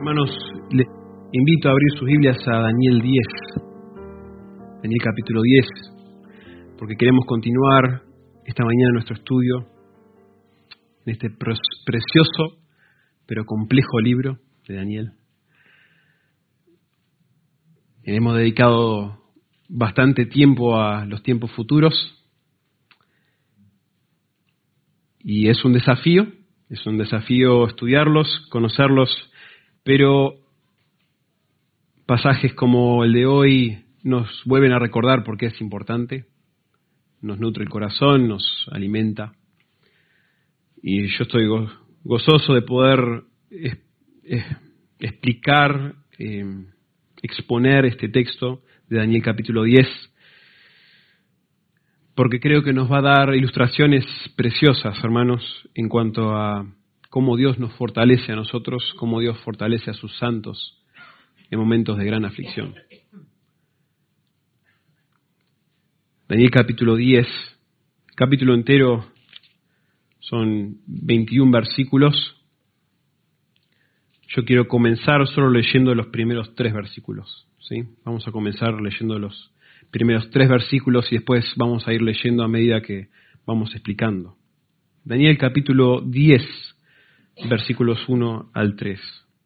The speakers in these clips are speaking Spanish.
Hermanos, les invito a abrir sus Biblias a Daniel 10, Daniel capítulo 10, porque queremos continuar esta mañana nuestro estudio en este precioso pero complejo libro de Daniel. Hemos dedicado bastante tiempo a los tiempos futuros y es un desafío estudiarlos, conocerlos, pero pasajes como el de hoy nos vuelven a recordar por qué es importante, nos nutre el corazón, nos alimenta. Y yo estoy gozoso de poder explicar, exponer este texto de Daniel capítulo 10, porque creo que nos va a dar ilustraciones preciosas, hermanos, en cuanto a cómo Dios nos fortalece a nosotros, cómo Dios fortalece a sus santos en momentos de gran aflicción. Daniel capítulo 10, capítulo entero, son 21 versículos. Yo quiero comenzar solo leyendo los primeros 3 versículos, ¿sí? Vamos a comenzar leyendo los primeros 3 versículos y después vamos a ir leyendo a medida que vamos explicando. Daniel capítulo 10, versículos 1 al 3.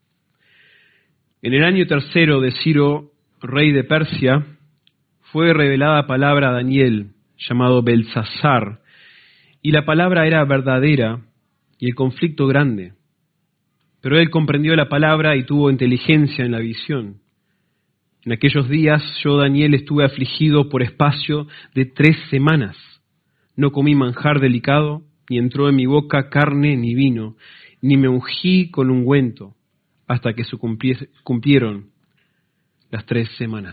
En el año tercero de Ciro, rey de Persia, fue revelada palabra a Daniel, llamado Beltsasar, y la palabra era verdadera y el conflicto grande. Pero él comprendió la palabra y tuvo inteligencia en la visión. En aquellos días yo, Daniel, estuve afligido por espacio de 3 semanas. No comí manjar delicado, ni entró en mi boca carne ni vino, ni me ungí con ungüento, hasta que se cumplieron las 3 semanas.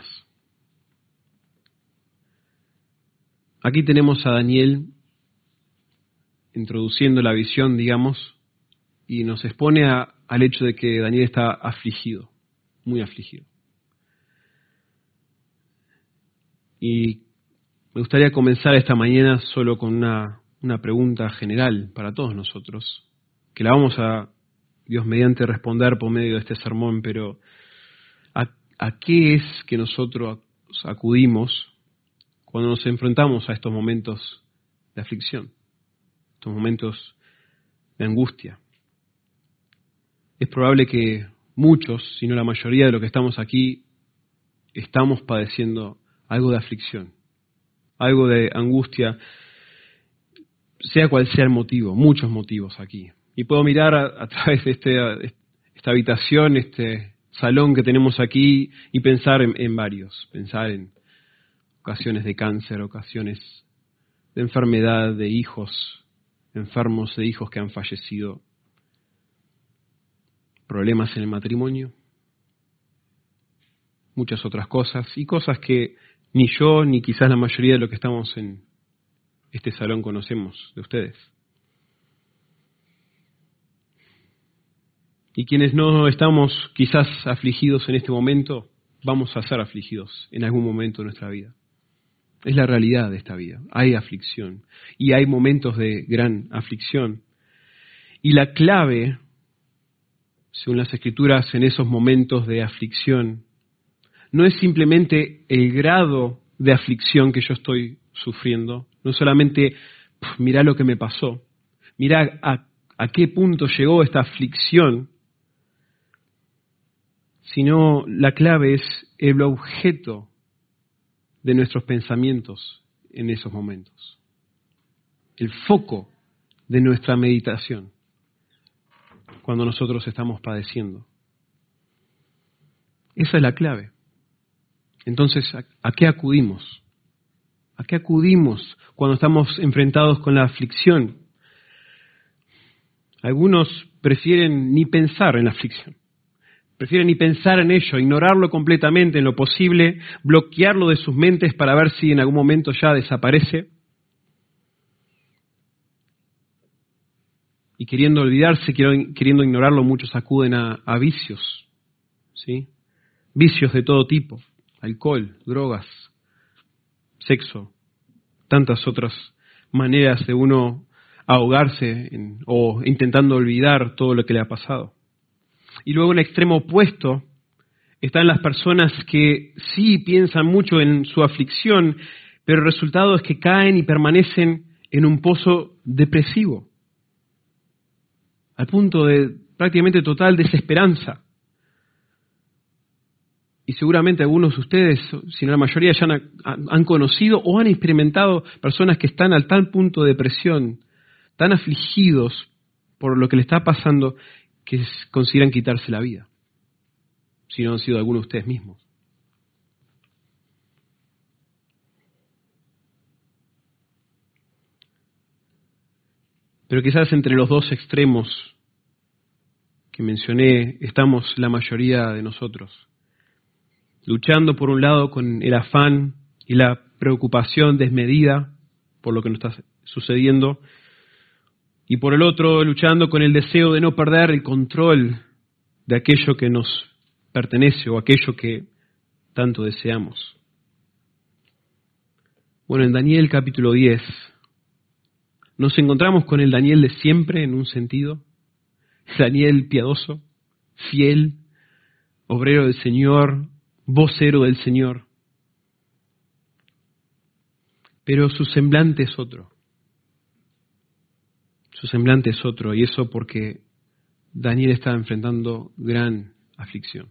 Aquí tenemos a Daniel introduciendo la visión, digamos, y nos expone al hecho de que Daniel está afligido, muy afligido. Y me gustaría comenzar esta mañana solo con una pregunta general para todos nosotros, que la vamos a, Dios mediante, responder por medio de este sermón, pero ¿a qué es que nosotros acudimos cuando nos enfrentamos a estos momentos de aflicción, estos momentos de angustia? Es probable que muchos, si no la mayoría de los que estamos aquí, estamos padeciendo algo de aflicción, algo de angustia, sea cual sea el motivo, muchos motivos aquí. Y puedo mirar a través de esta habitación, este salón que tenemos aquí y pensar en varios, pensar en ocasiones de cáncer, ocasiones de enfermedad, de hijos enfermos, de hijos que han fallecido, problemas en el matrimonio, muchas otras cosas, y cosas que ni yo ni quizás la mayoría de los que estamos en este salón conocemos de ustedes. Y quienes no estamos quizás afligidos en este momento, vamos a ser afligidos en algún momento de nuestra vida. Es la realidad de esta vida. Hay aflicción y hay momentos de gran aflicción. Y la clave, según las Escrituras, en esos momentos de aflicción, no es simplemente el grado de aflicción que yo estoy sufriendo, no solamente mirá lo que me pasó, mirá a qué punto llegó esta aflicción, sino la clave es el objeto de nuestros pensamientos en esos momentos, el foco de nuestra meditación cuando nosotros estamos padeciendo. Esa es la clave. Entonces, ¿a qué acudimos? ¿A qué acudimos cuando estamos enfrentados con la aflicción? Algunos prefieren ni pensar en la aflicción. Prefieren ni pensar en ello, ignorarlo completamente en lo posible, bloquearlo de sus mentes para ver si en algún momento ya desaparece. Y queriendo olvidarse, queriendo ignorarlo, muchos acuden a vicios, ¿sí? Vicios de todo tipo, alcohol, drogas, sexo, tantas otras maneras de uno ahogarse o intentando olvidar todo lo que le ha pasado. Y luego en el extremo opuesto están las personas que sí piensan mucho en su aflicción, pero el resultado es que caen y permanecen en un pozo depresivo, al punto de prácticamente total desesperanza. Y seguramente algunos de ustedes, si no la mayoría, ya han conocido o han experimentado personas que están al tal punto de depresión, tan afligidos por lo que le está pasando, que consideran quitarse la vida, si no han sido algunos de ustedes mismos. Pero quizás entre los dos extremos que mencioné estamos la mayoría de nosotros, luchando por un lado con el afán y la preocupación desmedida por lo que nos está sucediendo, y por el otro luchando con el deseo de no perder el control de aquello que nos pertenece o aquello que tanto deseamos. Bueno, en Daniel capítulo 10 nos encontramos con el Daniel de siempre en un sentido, Daniel piadoso, fiel, obrero del Señor, vocero del Señor. Pero su semblante es otro. Su semblante es otro, y eso porque Daniel estaba enfrentando gran aflicción.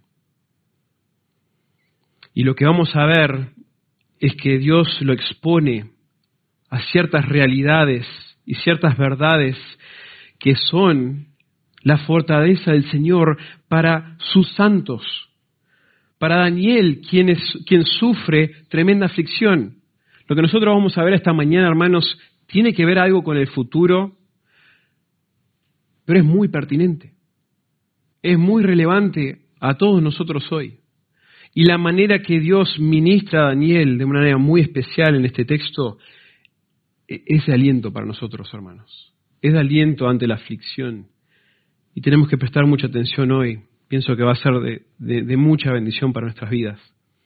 Y lo que vamos a ver es que Dios lo expone a ciertas realidades y ciertas verdades que son la fortaleza del Señor para sus santos. Para Daniel, quien sufre tremenda aflicción. Lo que nosotros vamos a ver esta mañana, hermanos, tiene que ver algo con el futuro, pero es muy pertinente. Es muy relevante a todos nosotros hoy. Y la manera que Dios ministra a Daniel de una manera muy especial en este texto es de aliento para nosotros, hermanos. Es de aliento ante la aflicción. Y tenemos que prestar mucha atención hoy. Pienso que va a ser de mucha bendición para nuestras vidas.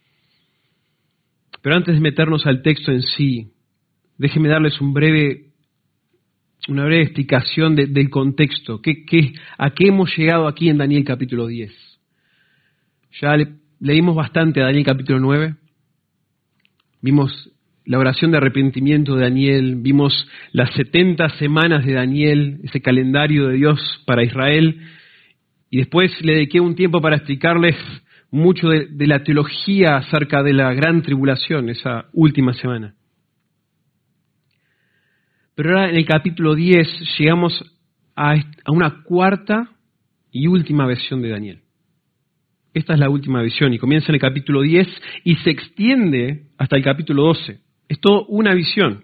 Pero antes de meternos al texto en sí, déjenme darles una breve explicación del contexto. ¿A qué hemos llegado aquí en Daniel capítulo 10? Ya leímos bastante a Daniel capítulo 9. Vimos la oración de arrepentimiento de Daniel. Vimos las 70 semanas de Daniel, ese calendario de Dios para Israel. Y después le dediqué un tiempo para explicarles mucho de la teología acerca de la gran tribulación, esa última semana. Pero ahora en el capítulo 10 llegamos a una cuarta y última visión de Daniel. Esta es la última visión y comienza en el capítulo 10 y se extiende hasta el capítulo 12. Es todo una visión.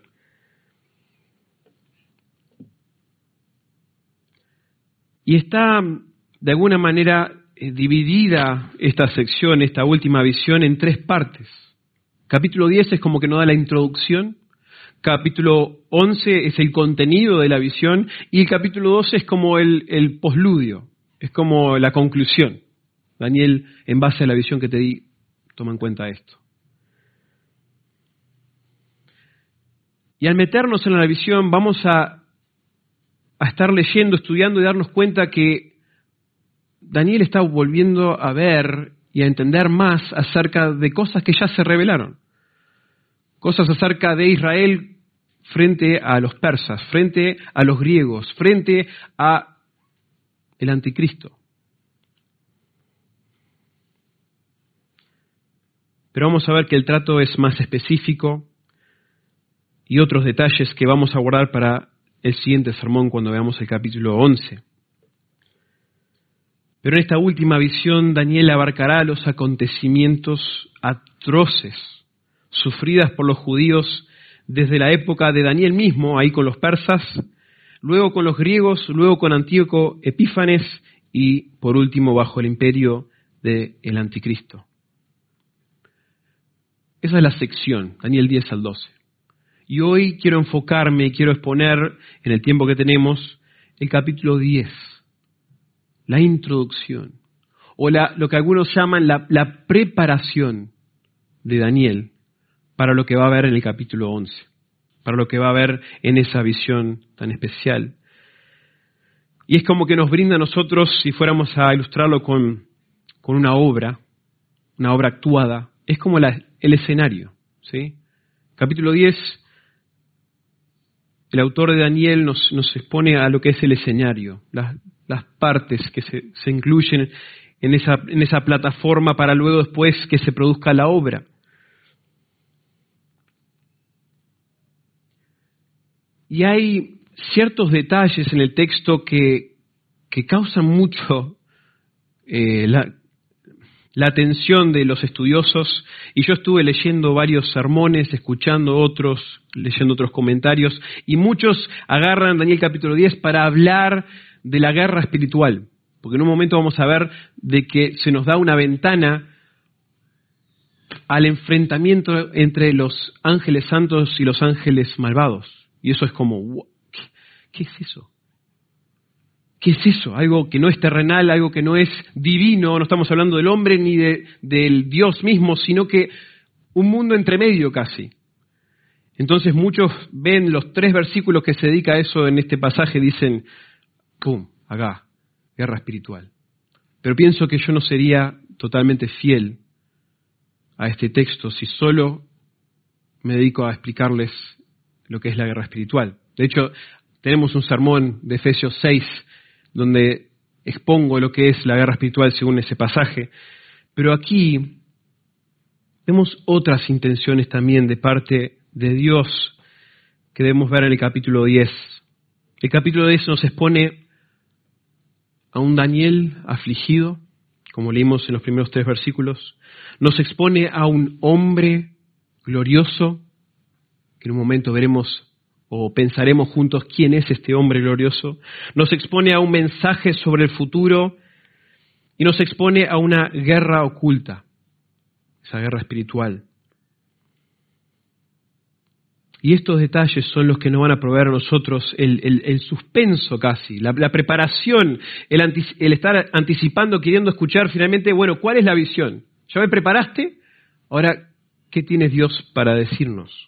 Y está de alguna manera dividida esta sección, esta última visión, en tres partes. Capítulo 10 es como que nos da la introducción, capítulo 11 es el contenido de la visión y el capítulo 12 es como el posludio, es como la conclusión. Daniel, en base a la visión que te di, toma en cuenta esto. Y al meternos en la visión vamos a estar leyendo, estudiando y darnos cuenta que Daniel está volviendo a ver y a entender más acerca de cosas que ya se revelaron. Cosas acerca de Israel frente a los persas, frente a los griegos, frente a el anticristo. Pero vamos a ver que el trato es más específico y otros detalles que vamos a abordar para el siguiente sermón cuando veamos el capítulo 11. Pero en esta última visión, Daniel abarcará los acontecimientos atroces sufridas por los judíos desde la época de Daniel mismo, ahí con los persas, luego con los griegos, luego con Antíoco Epífanes y por último bajo el imperio del anticristo. Esa es la sección, Daniel 10 al 12. Y hoy quiero enfocarme, quiero exponer en el tiempo que tenemos el capítulo 10. La introducción, o lo que algunos llaman la preparación de Daniel para lo que va a haber en el capítulo 11, para lo que va a haber en esa visión tan especial. Y es como que nos brinda a nosotros, si fuéramos a ilustrarlo con una obra actuada, es como el escenario, ¿sí? Capítulo 10, el autor de Daniel nos expone a lo que es el escenario, las partes que se incluyen en esa plataforma para luego después que se produzca la obra. Y hay ciertos detalles en el texto que causan mucho la atención de los estudiosos, y yo estuve leyendo varios sermones, escuchando otros, leyendo otros comentarios, y muchos agarran Daniel capítulo 10 para hablar de la guerra espiritual, porque en un momento vamos a ver de que se nos da una ventana al enfrentamiento entre los ángeles santos y los ángeles malvados, y eso es como, ¿qué es eso? ¿Qué es eso? Algo que no es terrenal, algo que no es divino, no estamos hablando del hombre ni del Dios mismo, sino que un mundo entre medio casi. Entonces muchos ven los 3 versículos que se dedica a eso en este pasaje, dicen, ¡pum!, acá, guerra espiritual. Pero pienso que yo no sería totalmente fiel a este texto si solo me dedico a explicarles lo que es la guerra espiritual. De hecho, tenemos un sermón de Efesios 6, donde expongo lo que es la guerra espiritual según ese pasaje. Pero aquí vemos otras intenciones también de parte de Dios que debemos ver en el capítulo 10. El capítulo 10 nos expone a un Daniel afligido, como leímos en los primeros 3 versículos. Nos expone a un hombre glorioso, que en un momento veremos o pensaremos juntos quién es este hombre glorioso. Nos expone a un mensaje sobre el futuro y nos expone a una guerra oculta, esa guerra espiritual. Y estos detalles son los que nos van a proveer a nosotros el suspenso casi, la preparación, el estar anticipando, queriendo escuchar finalmente, bueno, ¿cuál es la visión? ¿Ya me preparaste? Ahora, ¿qué tiene Dios para decirnos?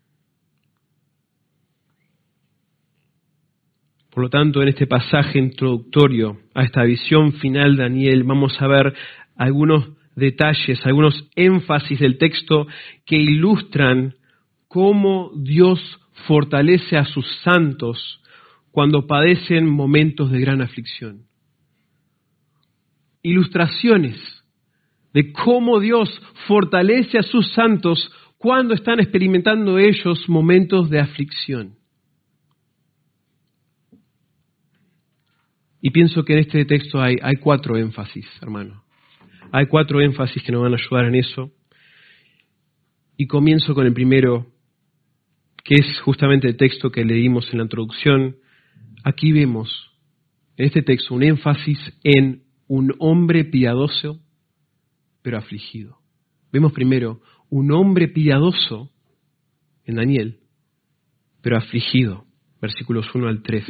Por lo tanto, en este pasaje introductorio a esta visión final de Daniel, vamos a ver algunos detalles, algunos énfasis del texto que ilustran cómo Dios fortalece a sus santos cuando padecen momentos de gran aflicción. Ilustraciones de cómo Dios fortalece a sus santos cuando están experimentando ellos momentos de aflicción. Y pienso que en este texto hay 4 énfasis, hermano. Hay 4 énfasis que nos van a ayudar en eso. Y comienzo con el primero, que es justamente el texto que leímos en la introducción. Aquí vemos en este texto un énfasis en un hombre piadoso, pero afligido. Vemos primero un hombre piadoso en Daniel, pero afligido. Versículos 1 al 3.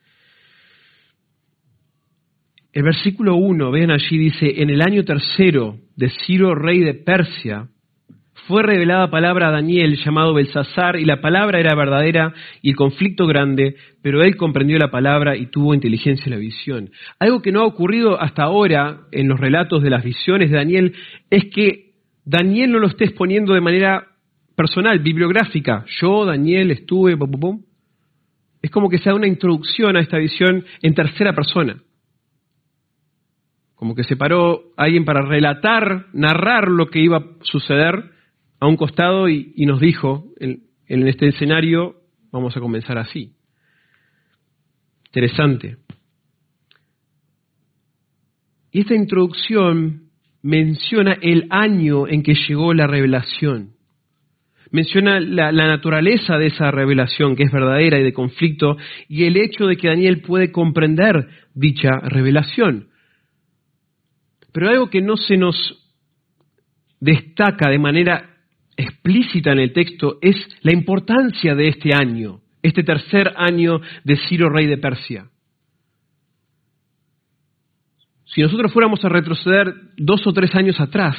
El versículo 1, vean allí, dice, en el año 3 de Ciro, rey de Persia, fue revelada palabra a Daniel, llamado Belsasar, y la palabra era verdadera y el conflicto grande, pero él comprendió la palabra y tuvo inteligencia en la visión. Algo que no ha ocurrido hasta ahora en los relatos de las visiones de Daniel es que Daniel no lo esté exponiendo de manera personal, bibliográfica. Yo, Daniel, estuve... Es como que se da una introducción a esta visión en tercera persona. Como que se paró alguien para relatar, narrar lo que iba a suceder a un costado y nos dijo, en este escenario vamos a comenzar así. Interesante. Y esta introducción menciona el año en que llegó la revelación. Menciona la naturaleza de esa revelación, que es verdadera y de conflicto, y el hecho de que Daniel puede comprender dicha revelación. Pero algo que no se nos destaca de manera explícita en el texto es la importancia de este año, este 3er año de Ciro, rey de Persia. Si nosotros fuéramos a retroceder 2 o 3 años atrás,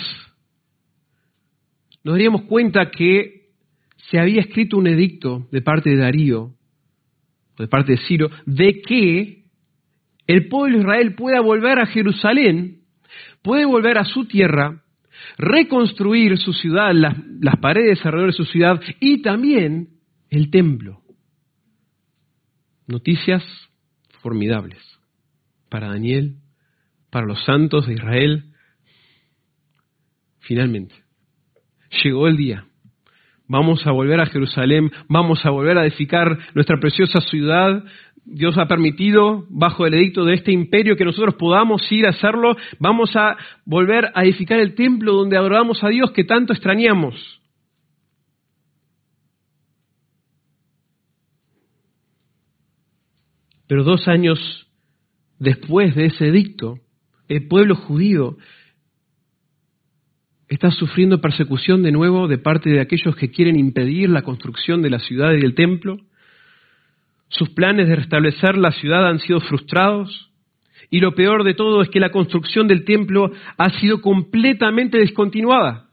nos daríamos cuenta que se había escrito un edicto de parte de Darío, o de parte de Ciro, de que el pueblo de Israel pueda volver a Jerusalén, puede volver a su tierra, reconstruir su ciudad, las paredes alrededor de su ciudad y también el templo. Noticias formidables para Daniel, para los santos de Israel. Finalmente, llegó el día. Vamos a volver a Jerusalén, vamos a volver a edificar nuestra preciosa ciudad. Dios ha permitido, bajo el edicto de este imperio, que nosotros podamos ir a hacerlo. Vamos a volver a edificar el templo donde adoramos a Dios que tanto extrañamos. Pero 2 años después de ese edicto, el pueblo judío está sufriendo persecución de nuevo de parte de aquellos que quieren impedir la construcción de la ciudad y del templo. Sus planes de restablecer la ciudad han sido frustrados. Y lo peor de todo es que la construcción del templo ha sido completamente descontinuada.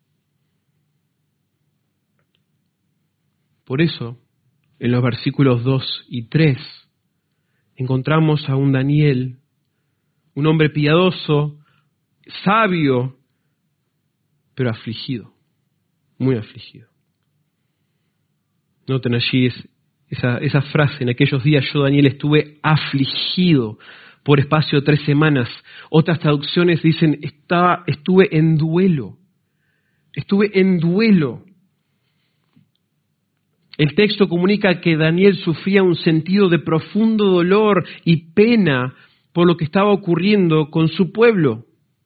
Por eso, en los versículos 2 y 3, encontramos a un Daniel, un hombre piadoso, sabio, pero afligido, muy afligido. Noten allí esa frase: en aquellos días yo, Daniel, estuve afligido por espacio de 3 semanas. Otras traducciones dicen estuve en duelo. Estuve en duelo. El texto comunica que Daniel sufría un sentido de profundo dolor y pena por lo que estaba ocurriendo con su pueblo.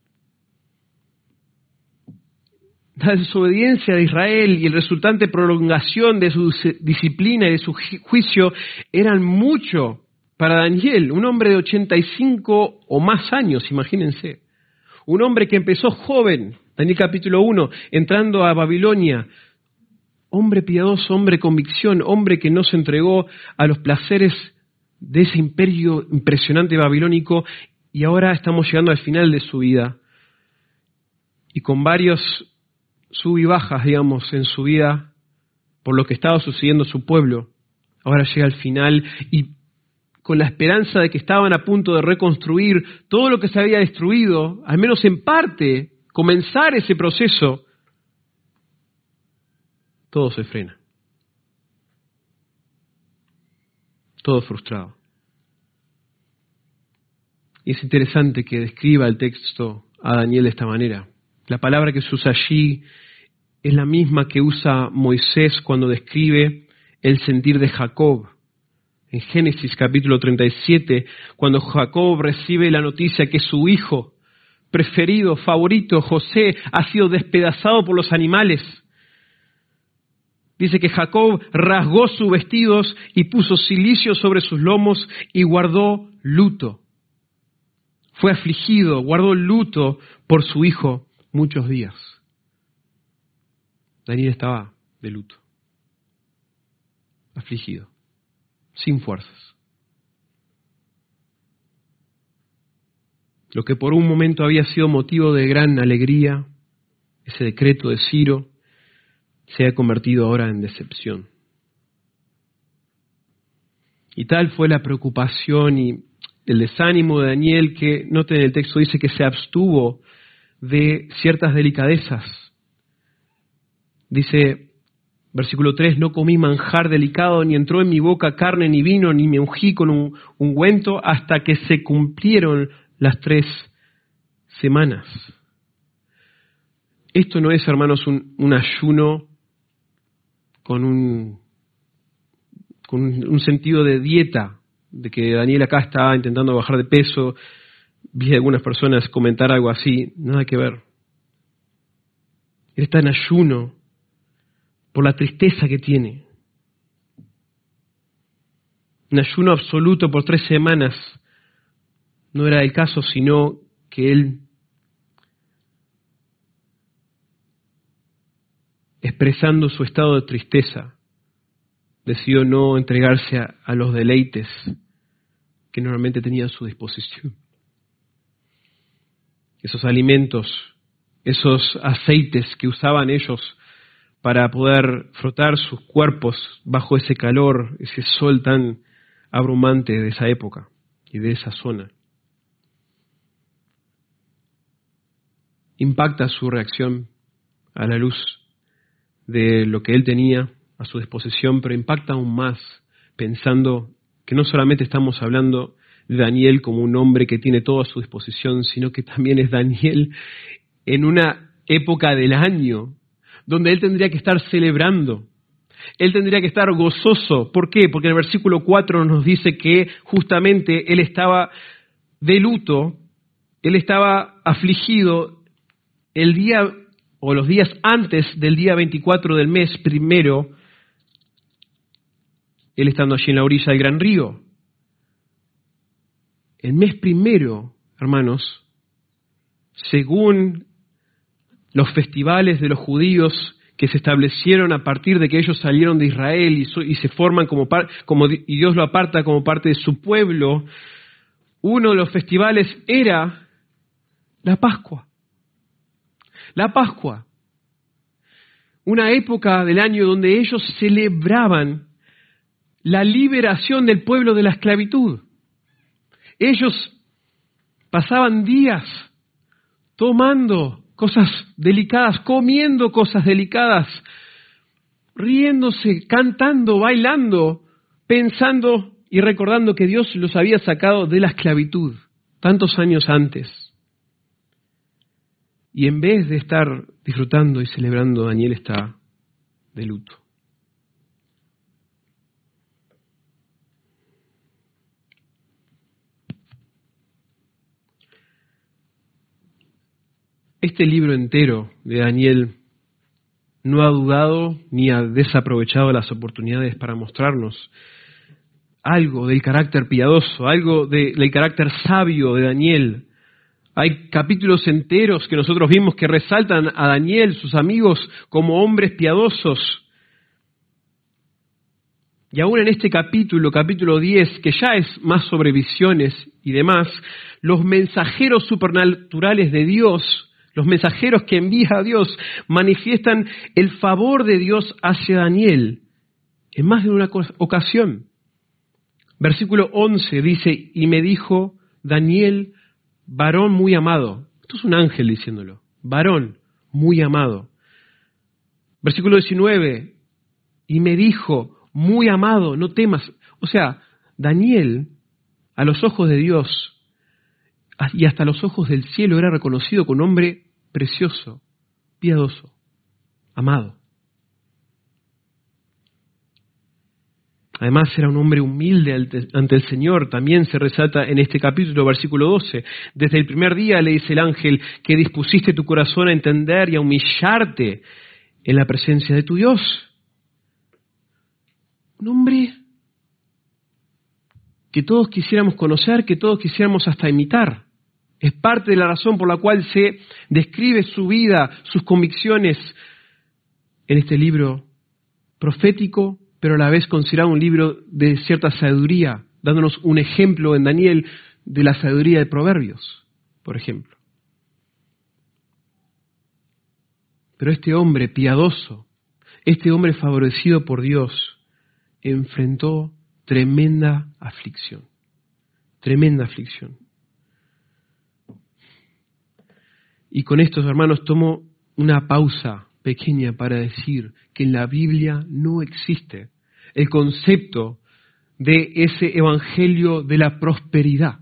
La desobediencia de Israel y el resultante prolongación de su disciplina y de su juicio eran mucho para Daniel, un hombre de 85 o más años, imagínense. Un hombre que empezó joven, Daniel capítulo 1, entrando a Babilonia. Hombre piadoso, hombre convicción, hombre que no se entregó a los placeres de ese imperio impresionante babilónico, y ahora estamos llegando al final de su vida. Y con varios sub y bajas, digamos, en su vida, por lo que estaba sucediendo a su pueblo, ahora llega al final y con la esperanza de que estaban a punto de reconstruir todo lo que se había destruido, al menos en parte, comenzar ese proceso, todo se frena. Todo frustrado. Y es interesante que describa el texto a Daniel de esta manera. La palabra que se usa allí es la misma que usa Moisés cuando describe el sentir de Jacob. En Génesis capítulo 37, cuando Jacob recibe la noticia que su hijo preferido, favorito, José, ha sido despedazado por los animales. Dice que Jacob rasgó sus vestidos y puso cilicio sobre sus lomos y guardó luto. Fue afligido, guardó luto por su hijo muchos días. Daniel estaba de luto, afligido, sin fuerzas. Lo que por un momento había sido motivo de gran alegría, ese decreto de Ciro, se ha convertido ahora en decepción. Y tal fue la preocupación y el desánimo de Daniel que, noten, el texto dice que se abstuvo de ciertas delicadezas. Dice, versículo 3, no comí manjar delicado, ni entró en mi boca carne ni vino, ni me ungí con un ungüento hasta que se cumplieron las 3 semanas. Esto no es, hermanos, un ayuno con un sentido de dieta, de que Daniel acá está intentando bajar de peso. Vi a algunas personas comentar algo así, nada que ver. Él está en ayuno por la tristeza que tiene. Un ayuno absoluto por 3 semanas no era el caso, sino que él, expresando su estado de tristeza, decidió no entregarse a los deleites que normalmente tenía a su disposición. Esos alimentos, esos aceites que usaban ellos para poder frotar sus cuerpos bajo ese calor, ese sol tan abrumante de esa época. y de esa zona. Impacta su reacción a la luz de lo que él tenía a su disposición, pero impacta aún más pensando que no solamente estamos hablando de Daniel como un hombre que tiene todo a su disposición, sino que también es Daniel en una época del año donde él tendría que estar celebrando. Él tendría que estar gozoso. ¿Por qué? Porque el versículo 4 nos dice que justamente él estaba de luto, él estaba afligido el día o los días antes del día 24 del mes primero, él estando allí en la orilla del gran río. El mes primero, hermanos, según los festivales de los judíos que se establecieron a partir de que ellos salieron de Israel y se forman y Dios lo aparta como parte de su pueblo, uno de los festivales era la Pascua. La Pascua, una época del año donde ellos celebraban la liberación del pueblo de la esclavitud. Ellos pasaban días tomando cosas delicadas, comiendo cosas delicadas, riéndose, cantando, bailando, pensando y recordando que Dios los había sacado de la esclavitud tantos años antes. Y en vez de estar disfrutando y celebrando, Daniel está de luto. Este libro entero de Daniel no ha dudado ni ha desaprovechado las oportunidades para mostrarnos algo del carácter piadoso, algo del carácter sabio de Daniel. Hay capítulos enteros que nosotros vimos que resaltan a Daniel, sus amigos, como hombres piadosos. Y aún en este capítulo 10, que ya es más sobre visiones y demás, los mensajeros supernaturales de Dios, los mensajeros que envía a Dios, manifiestan el favor de Dios hacia Daniel en más de una ocasión. Versículo 11 dice, y me dijo Daniel, varón muy amado. Esto es un ángel diciéndolo. Varón muy amado. Versículo 19, y me dijo, muy amado, no temas. O sea, Daniel, a los ojos de Dios y hasta los ojos del cielo, era reconocido como un hombre precioso, piadoso, amado. Además era un hombre humilde ante el Señor. También se resalta en este capítulo, versículo 12. Desde el primer día le dice el ángel que dispusiste tu corazón a entender y a humillarte en la presencia de tu Dios. Un hombre que todos quisiéramos conocer, que todos quisiéramos hasta imitar. Es parte de la razón por la cual se describe su vida, sus convicciones en este libro profético, pero a la vez considerado un libro de cierta sabiduría, dándonos un ejemplo en Daniel de la sabiduría de Proverbios, por ejemplo. Pero este hombre piadoso, este hombre favorecido por Dios, enfrentó tremenda aflicción. Tremenda aflicción. Y con estos hermanos tomo una pausa pequeña para decir que en la Biblia no existe el concepto de ese evangelio de la prosperidad,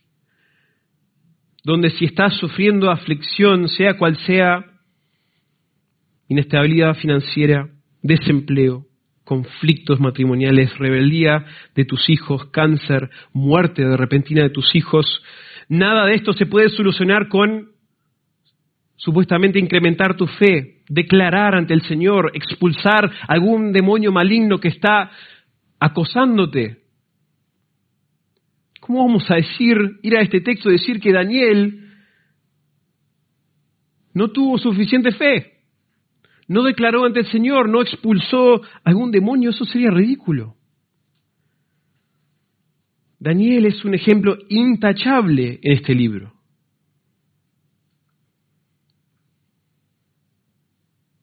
donde si estás sufriendo aflicción, sea cual sea, inestabilidad financiera, desempleo, conflictos matrimoniales, rebeldía de tus hijos, cáncer, muerte de repentina de tus hijos, nada de esto se puede solucionar con supuestamente incrementar tu fe, declarar ante el Señor, expulsar algún demonio maligno que está acosándote. ¿Cómo vamos a ir a este texto y decir que Daniel no tuvo suficiente fe? No declaró ante el Señor, no expulsó algún demonio, eso sería ridículo. Daniel es un ejemplo intachable en este libro.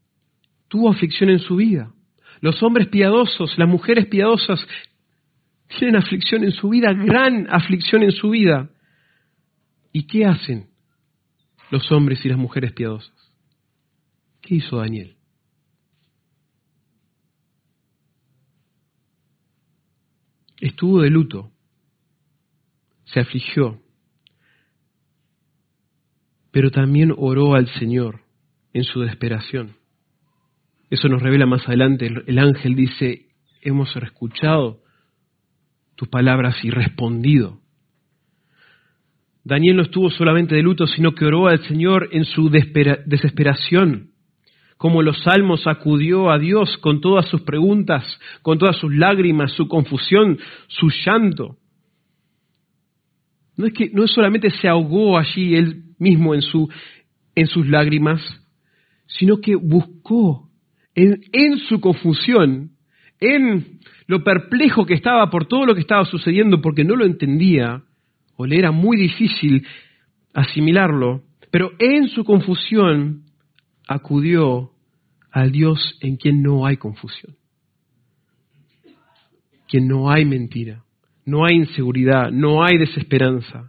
Tuvo aflicción en su vida. Los hombres piadosos, las mujeres piadosas, Tienen aflicción en su vida, gran aflicción en su vida. ¿Y qué hacen los hombres y las mujeres piadosas? ¿Qué hizo Daniel? Estuvo de luto, se afligió, pero también oró al Señor en su desesperación. Eso nos revela más adelante. El ángel dice, hemos escuchado tus palabras y respondido. Daniel no estuvo solamente de luto, sino que oró al Señor en su desesperación. Como los salmos, acudió a Dios con todas sus preguntas, con todas sus lágrimas, su confusión, su llanto. No es solamente se ahogó allí él mismo en sus lágrimas, sino que buscó en su confusión, en lo perplejo que estaba por todo lo que estaba sucediendo, porque no lo entendía, o le era muy difícil asimilarlo, pero en su confusión acudió al Dios en quien no hay confusión, quien no hay mentira, no hay inseguridad, no hay desesperanza.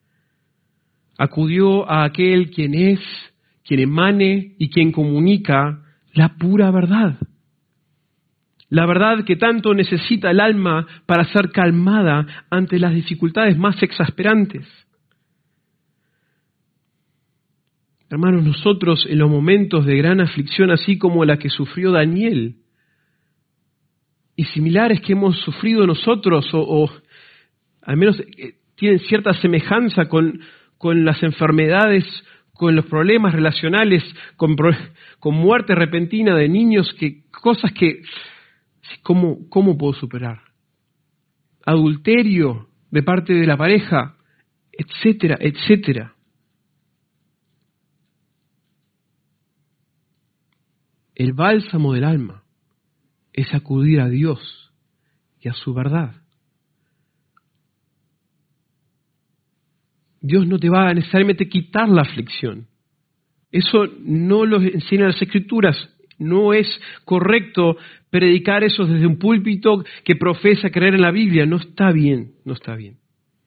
Acudió a aquel quien es, quien emane y quien comunica la pura verdad. La verdad que tanto necesita el alma para ser calmada ante las dificultades más exasperantes. Hermanos, nosotros en los momentos de gran aflicción, así como la que sufrió Daniel, y similares que hemos sufrido nosotros, o al menos tienen cierta semejanza con las enfermedades, con los problemas relacionales, con muerte repentina de niños, cosas que, ¿cómo puedo superar? Adulterio de parte de la pareja, etcétera, etcétera. El bálsamo del alma es acudir a Dios y a su verdad. Dios no te va a necesariamente quitar la aflicción. Eso no lo enseñan las Escrituras. No es correcto predicar eso desde un púlpito que profesa creer en la Biblia. No está bien, no está bien.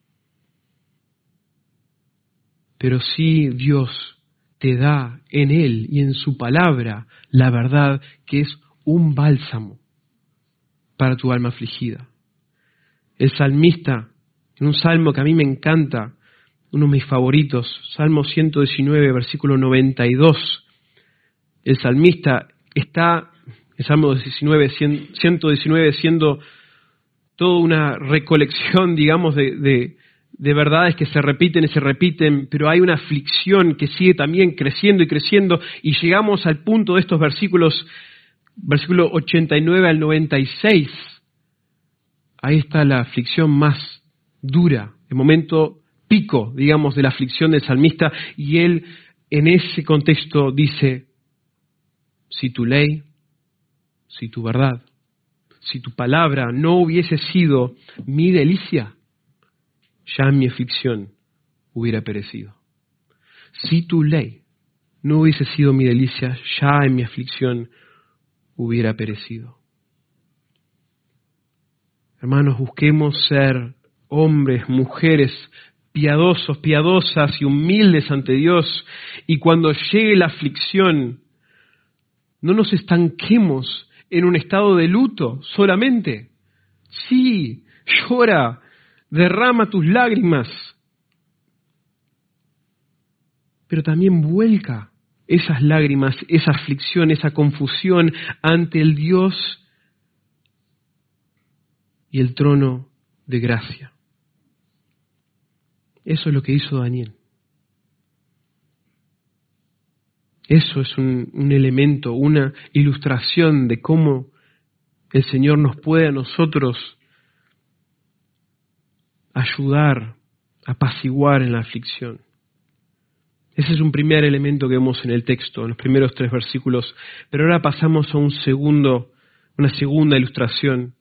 Pero sí Dios te da en Él y en su palabra la verdad que es un bálsamo para tu alma afligida. El salmista, en un salmo que a mí me encanta, uno de mis favoritos, Salmo 119, versículo 92, el salmista está, el Salmo 119 siendo toda una recolección, digamos, de verdades que se repiten y se repiten, pero hay una aflicción que sigue también creciendo y creciendo, y llegamos al punto de estos versículos, versículo 89 al 96. Ahí está la aflicción más dura, el momento pico, digamos, de la aflicción del salmista, y él en ese contexto dice, si tu ley, si tu verdad, si tu palabra no hubiese sido mi delicia, ya mi aflicción hubiera perecido. Si tu ley no hubiese sido mi delicia, ya en mi aflicción hubiera perecido. Hermanos, busquemos ser hombres, mujeres, piadosos, piadosas y humildes ante Dios, y cuando llegue la aflicción, no nos estanquemos en un estado de luto solamente. Sí, llora, derrama tus lágrimas, pero también vuelca esas lágrimas, esa aflicción, esa confusión ante el Dios y el trono de gracia. Eso es lo que hizo Daniel. Eso es un elemento, una ilustración de cómo el Señor nos puede a nosotros ayudar a apaciguar en la aflicción. Ese es un primer elemento que vemos en el texto, en los primeros 3 versículos. Pero ahora pasamos a una segunda ilustración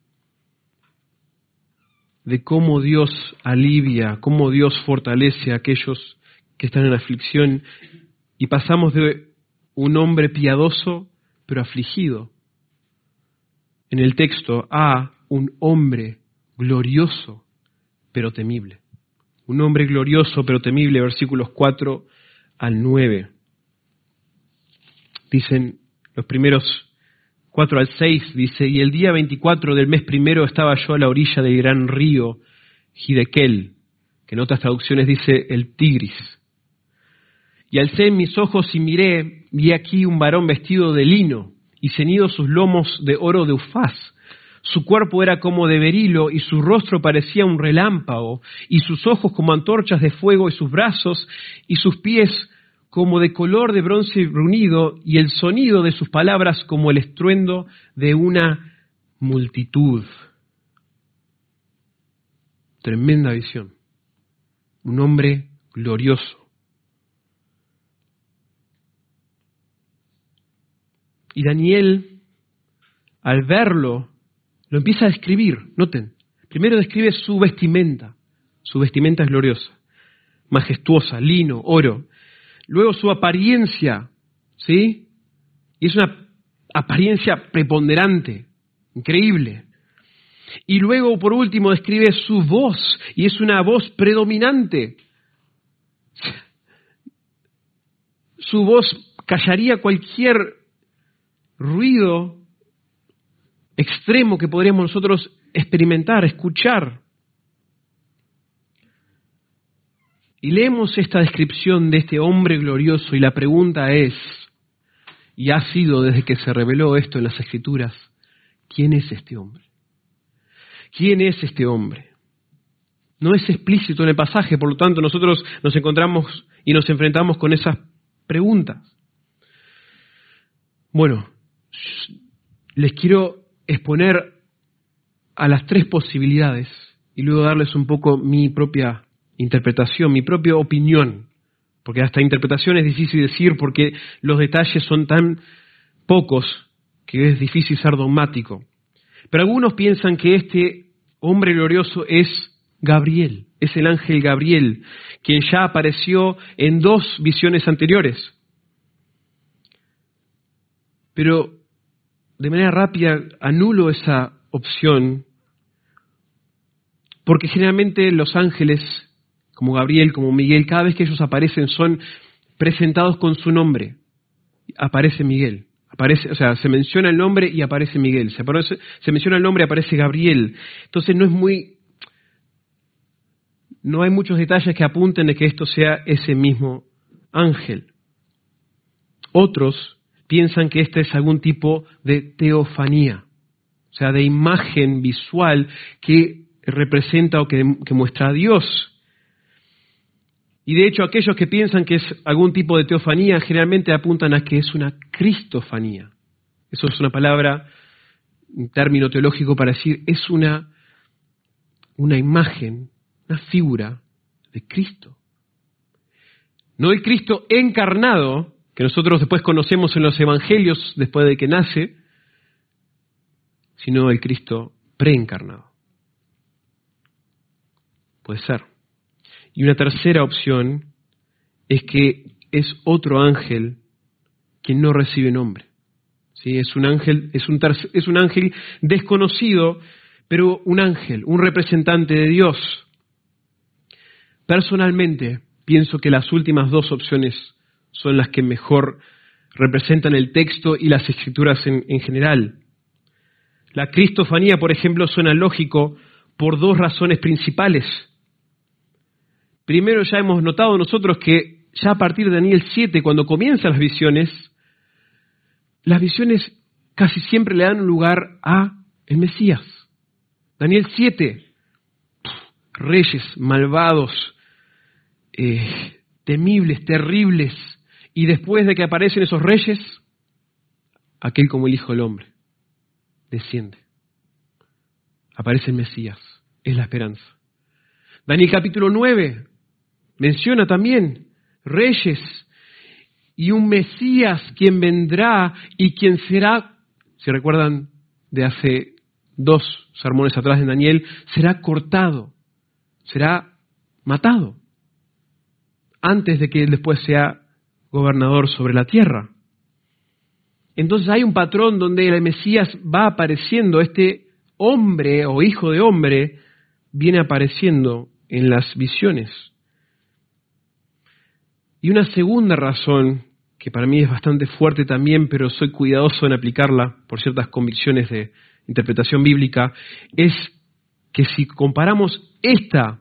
de cómo Dios alivia, cómo Dios fortalece a aquellos que están en aflicción, y pasamos de un hombre piadoso pero afligido en el texto a un hombre glorioso, pero temible. Un hombre glorioso, pero temible, versículos 4 al 9. Dicen los primeros 4 al 6, dice, y el día 24 del mes primero estaba yo a la orilla del gran río Hiddekel, que en otras traducciones dice el Tigris. Y alcé mis ojos y miré, vi aquí un varón vestido de lino y ceñidos sus lomos de oro de Ufaz. Su cuerpo era como de berilo y su rostro parecía un relámpago y sus ojos como antorchas de fuego y sus brazos y sus pies como de color de bronce bruñido y el sonido de sus palabras como el estruendo de una multitud. Tremenda visión. Un hombre glorioso. Y Daniel, al verlo, lo empieza a describir. Noten, primero describe su vestimenta. Su vestimenta es gloriosa, majestuosa, lino, oro. Luego su apariencia, ¿sí? Y es una apariencia preponderante, increíble. Y luego, por último, describe su voz, y es una voz predominante. Su voz callaría cualquier ruido extremo que podríamos nosotros experimentar, escuchar. Y leemos esta descripción de este hombre glorioso y la pregunta es, y ha sido desde que se reveló esto en las Escrituras, ¿quién es este hombre? ¿Quién es este hombre? No es explícito en el pasaje, por lo tanto nosotros nos encontramos y nos enfrentamos con esas preguntas. Bueno, les quiero exponer a las tres posibilidades y luego darles un poco mi propia interpretación, mi propia opinión, porque hasta interpretación es difícil decir porque los detalles son tan pocos que es difícil ser dogmático. Pero algunos piensan que este hombre glorioso es Gabriel, es el ángel Gabriel, quien ya apareció en 2 visiones anteriores. Pero de manera rápida anulo esa opción, porque generalmente los ángeles, como Gabriel, como Miguel, cada vez que ellos aparecen son presentados con su nombre. Aparece Miguel, se menciona el nombre y aparece Miguel, se menciona el nombre y aparece Gabriel. Entonces no hay muchos detalles que apunten de que esto sea ese mismo ángel. Otros piensan que este es algún tipo de teofanía, o sea, de imagen visual que representa o que muestra a Dios. Y de hecho, aquellos que piensan que es algún tipo de teofanía generalmente apuntan a que es una cristofanía. Eso es una palabra, un término teológico para decir, es una imagen, una figura de Cristo. No el Cristo encarnado, que nosotros después conocemos en los evangelios después de que nace, sino el Cristo preencarnado. Puede ser. Y una tercera opción es que es otro ángel que no recibe nombre. ¿Sí? Es un ángel desconocido, pero un ángel, un representante de Dios. Personalmente, pienso que las últimas 2 opciones son las que mejor representan el texto y las escrituras en general. La cristofanía, por ejemplo, suena lógico por 2 razones principales. Primero, ya hemos notado nosotros que ya a partir de Daniel 7, cuando comienzan las visiones casi siempre le dan lugar a el Mesías. Daniel 7, reyes malvados, temibles, terribles, y después de que aparecen esos reyes, aquel como el Hijo del Hombre desciende. Aparece el Mesías, es la esperanza. Daniel capítulo 9 menciona también reyes y un Mesías quien vendrá y quien será, si recuerdan de hace 2 sermones atrás de Daniel, será cortado, será matado, antes de que él después sea gobernador sobre la tierra. Entonces hay un patrón donde el Mesías va apareciendo, este hombre o hijo de hombre viene apareciendo en las visiones. Y una segunda razón, que para mí es bastante fuerte también, pero soy cuidadoso en aplicarla por ciertas convicciones de interpretación bíblica, es que si comparamos esta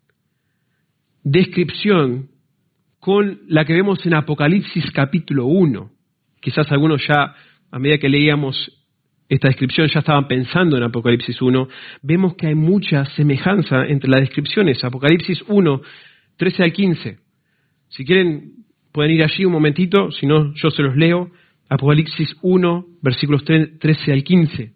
descripción con la que vemos en Apocalipsis capítulo 1, quizás algunos ya, a medida que leíamos esta descripción, ya estaban pensando en Apocalipsis 1, vemos que hay mucha semejanza entre las descripciones. Apocalipsis 1, 13 al 15. Si quieren, pueden ir allí un momentito, si no, yo se los leo. Apocalipsis 1, versículos 13 al 15.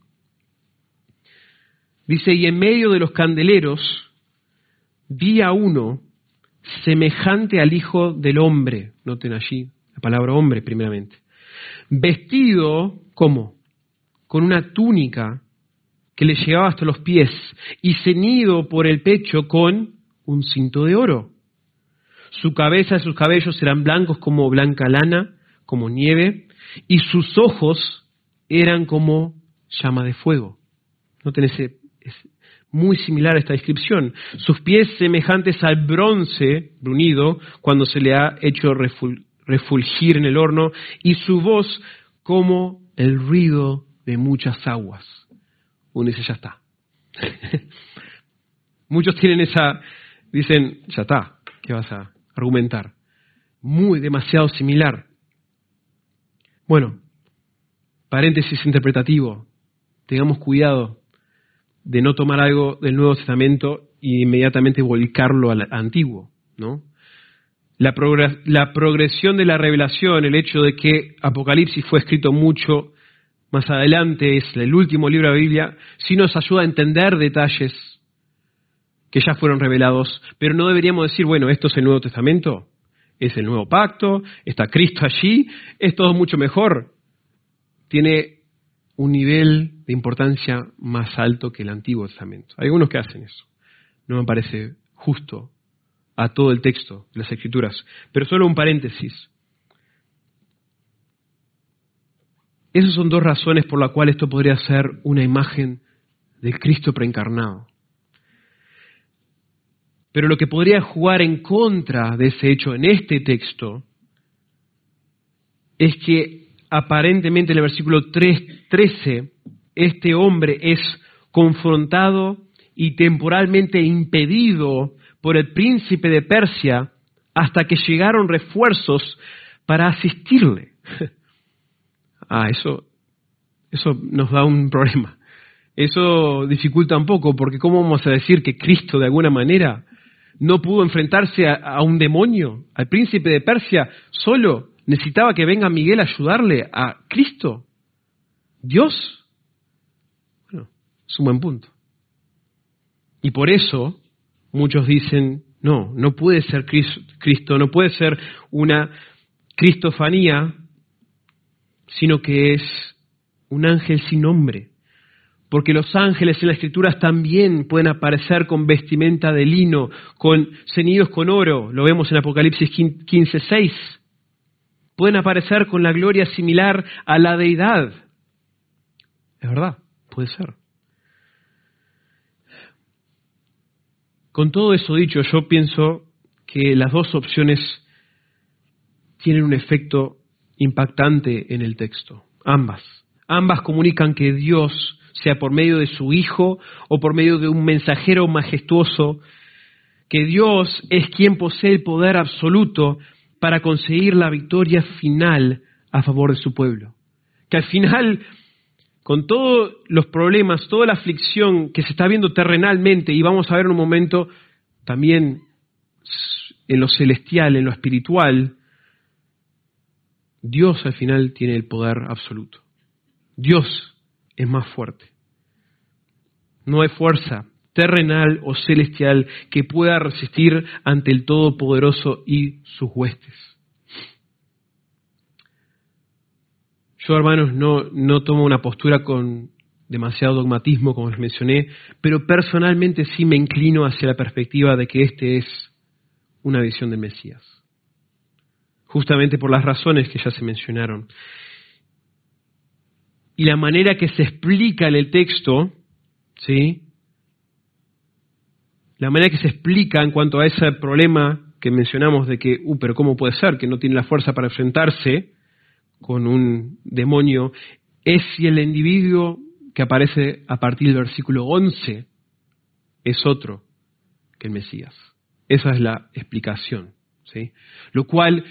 Dice, y en medio de los candeleros vi a uno semejante al Hijo del Hombre. Noten allí la palabra hombre primeramente. Vestido, ¿cómo? Con una túnica que le llegaba hasta los pies y ceñido por el pecho con un cinto de oro. Su cabeza y sus cabellos eran blancos como blanca lana, como nieve, y sus ojos eran como llama de fuego. Noten es muy similar a esta descripción. Sus pies semejantes al bronce bruñido cuando se le ha hecho refulgir en el horno, y su voz como el ruido de muchas aguas. Uno dice, ya está. Muchos tienen dicen, ya está, ¿qué vas a argumentar? Demasiado similar. Bueno, paréntesis interpretativo. Tengamos cuidado de no tomar algo del Nuevo Testamento e inmediatamente volcarlo al Antiguo, ¿no? La progresión de la revelación, el hecho de que Apocalipsis fue escrito mucho más adelante, es el último libro de la Biblia, sí nos ayuda a entender detalles que ya fueron revelados, pero no deberíamos decir, bueno, esto es el Nuevo Testamento, es el Nuevo Pacto, está Cristo allí, es todo mucho mejor. Tiene un nivel de importancia más alto que el Antiguo Testamento. Hay algunos que hacen eso. No me parece justo a todo el texto de las Escrituras. Pero solo un paréntesis. Esas son dos razones por las cuales esto podría ser una imagen del Cristo preencarnado. Pero lo que podría jugar en contra de ese hecho en este texto es que aparentemente en el versículo 13, este hombre es confrontado y temporalmente impedido por el príncipe de Persia hasta que llegaron refuerzos para asistirle. Eso nos da un problema. Eso dificulta un poco, porque ¿cómo vamos a decir que Cristo de alguna manera no pudo enfrentarse a un demonio, al príncipe de Persia solo? Necesitaba que venga Miguel a ayudarle a Cristo. ¿Dios? Bueno, es un buen punto. Y por eso muchos dicen, no puede ser Cristo, no puede ser una cristofanía, sino que es un ángel sin nombre. Porque los ángeles en las Escrituras también pueden aparecer con vestimenta de lino, ceñidos con oro, lo vemos en Apocalipsis 15:6. Pueden aparecer con la gloria similar a la deidad. Es verdad, puede ser. Con todo eso dicho, yo pienso que las dos opciones tienen un efecto impactante en el texto. Ambas comunican que Dios, sea por medio de su Hijo o por medio de un mensajero majestuoso, que Dios es quien posee el poder absoluto para conseguir la victoria final a favor de su pueblo. Que al final, con todos los problemas, toda la aflicción que se está viendo terrenalmente, y vamos a ver en un momento también en lo celestial, en lo espiritual, Dios al final tiene el poder absoluto. Dios es más fuerte. No hay fuerza terrenal o celestial que pueda resistir ante el Todopoderoso y sus huestes. Yo, hermanos, no tomo una postura con demasiado dogmatismo, como les mencioné, pero personalmente sí me inclino hacia la perspectiva de que este es una visión del Mesías. Justamente por las razones que ya se mencionaron. Y la manera que se explica en el texto, ¿sí?, la manera que se explica en cuanto a ese problema que mencionamos de que, pero ¿cómo puede ser que no tiene la fuerza para enfrentarse con un demonio? Es si el individuo que aparece a partir del versículo 11 es otro que el Mesías. Esa es la explicación, ¿sí? Lo cual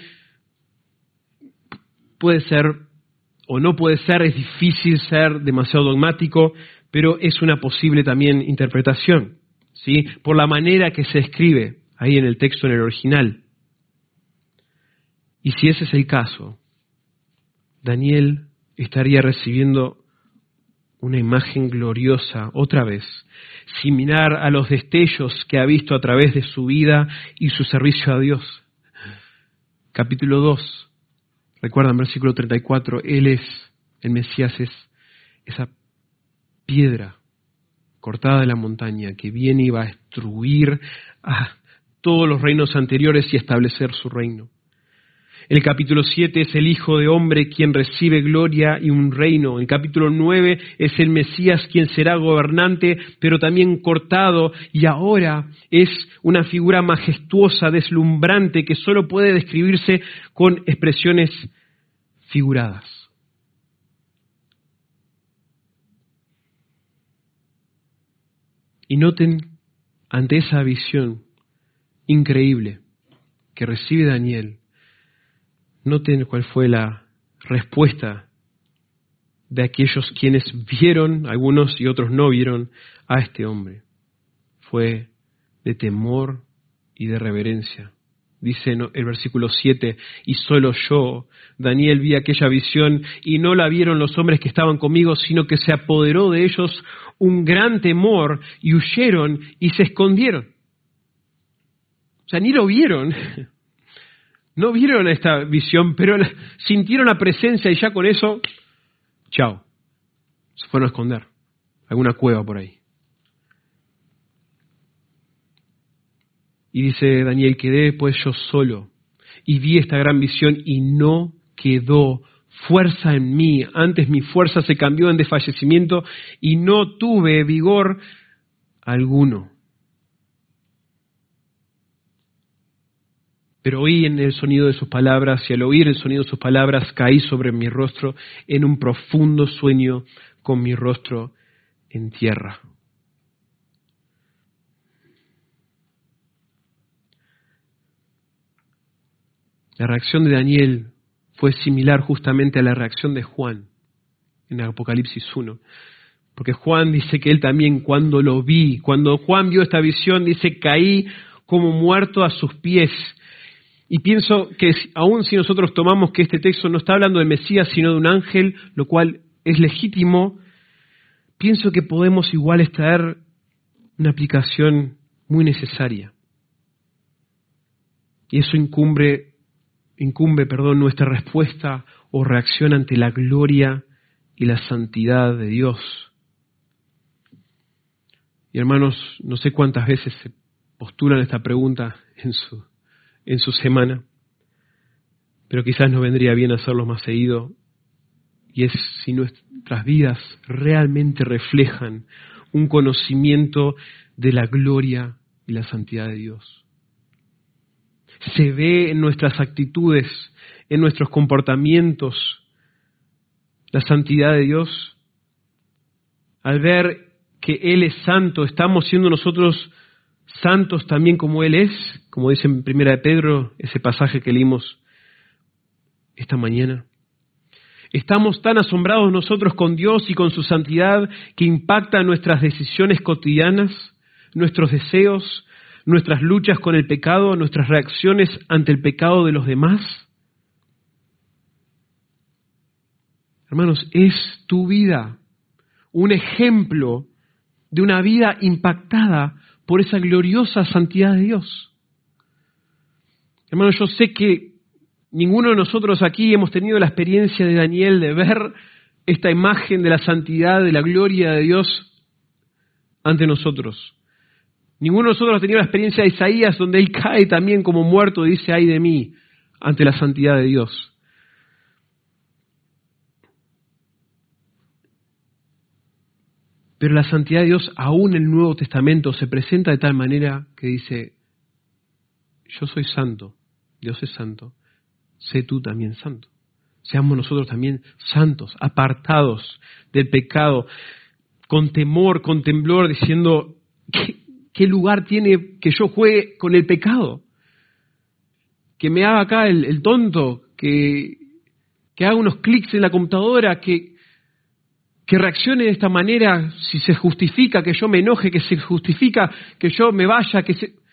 puede ser o no puede ser, es difícil ser demasiado dogmático, pero es una posible también interpretación, ¿sí? Por la manera que se escribe ahí en el texto, en el original. Y si ese es el caso, Daniel estaría recibiendo una imagen gloriosa, otra vez, similar a los destellos que ha visto a través de su vida y su servicio a Dios. Capítulo 2, recuerdan, versículo 34, el Mesías es esa piedra cortada de la montaña que viene y va a destruir a todos los reinos anteriores y establecer su reino. El capítulo 7 es el Hijo de Hombre quien recibe gloria y un reino. El capítulo 9 es el Mesías quien será gobernante, pero también cortado, y ahora es una figura majestuosa, deslumbrante, que solo puede describirse con expresiones figuradas. Y noten, ante esa visión increíble que recibe Daniel, noten cuál fue la respuesta de aquellos quienes vieron, algunos y otros no vieron, a este hombre. Fue de temor y de reverencia. Dice el versículo 7, y solo yo, Daniel, vi aquella visión y no la vieron los hombres que estaban conmigo, sino que se apoderó de ellos un gran temor y huyeron y se escondieron. O sea, ni lo vieron. No vieron esta visión, pero sintieron la presencia y ya con eso, chao, se fueron a esconder, alguna cueva por ahí. Y dice Daniel, quedé pues yo solo y vi esta gran visión y no quedó fuerza en mí, antes mi fuerza se cambió en desfallecimiento y no tuve vigor alguno. Pero oí en el sonido de sus palabras, y al oír el sonido de sus palabras caí sobre mi rostro en un profundo sueño con mi rostro en tierra. La reacción de Daniel fue similar justamente a la reacción de Juan en Apocalipsis 1. Porque Juan dice que él también cuando Juan vio esta visión, dice, caí como muerto a sus pies. Y pienso que aun si nosotros tomamos que este texto no está hablando de Mesías, sino de un ángel, lo cual es legítimo, pienso que podemos igual extraer una aplicación muy necesaria. Y eso incumbe nuestra respuesta o reacción ante la gloria y la santidad de Dios. Y hermanos, no sé cuántas veces se postulan esta pregunta en su semana, pero quizás nos vendría bien hacerlo más seguido, y es si nuestras vidas realmente reflejan un conocimiento de la gloria y la santidad de Dios. Se ve en nuestras actitudes, en nuestros comportamientos, la santidad de Dios. Al ver que Él es santo, estamos siendo nosotros santos también como Él es, como dice en 1 de Pedro, ese pasaje que leímos esta mañana. Estamos tan asombrados nosotros con Dios y con su santidad que impacta nuestras decisiones cotidianas, nuestros deseos, nuestras luchas con el pecado, nuestras reacciones ante el pecado de los demás. Hermanos, es tu vida un ejemplo de una vida impactada por esa gloriosa santidad de Dios. Hermanos, yo sé que ninguno de nosotros aquí hemos tenido la experiencia de Daniel de ver esta imagen de la santidad, de la gloria de Dios ante nosotros. Ninguno de nosotros ha tenido la experiencia de Isaías, donde él cae también como muerto y dice, ay de mí, ante la santidad de Dios. Pero la santidad de Dios, aún en el Nuevo Testamento, se presenta de tal manera que dice, yo soy santo, Dios es santo, sé tú también santo. Seamos nosotros también santos, apartados del pecado, con temor, con temblor, diciendo, ¿qué lugar tiene que yo juegue con el pecado? Que me haga acá el tonto, que haga unos clics en la computadora, que reaccione de esta manera, si se justifica que yo me enoje, que se justifica que yo me vaya,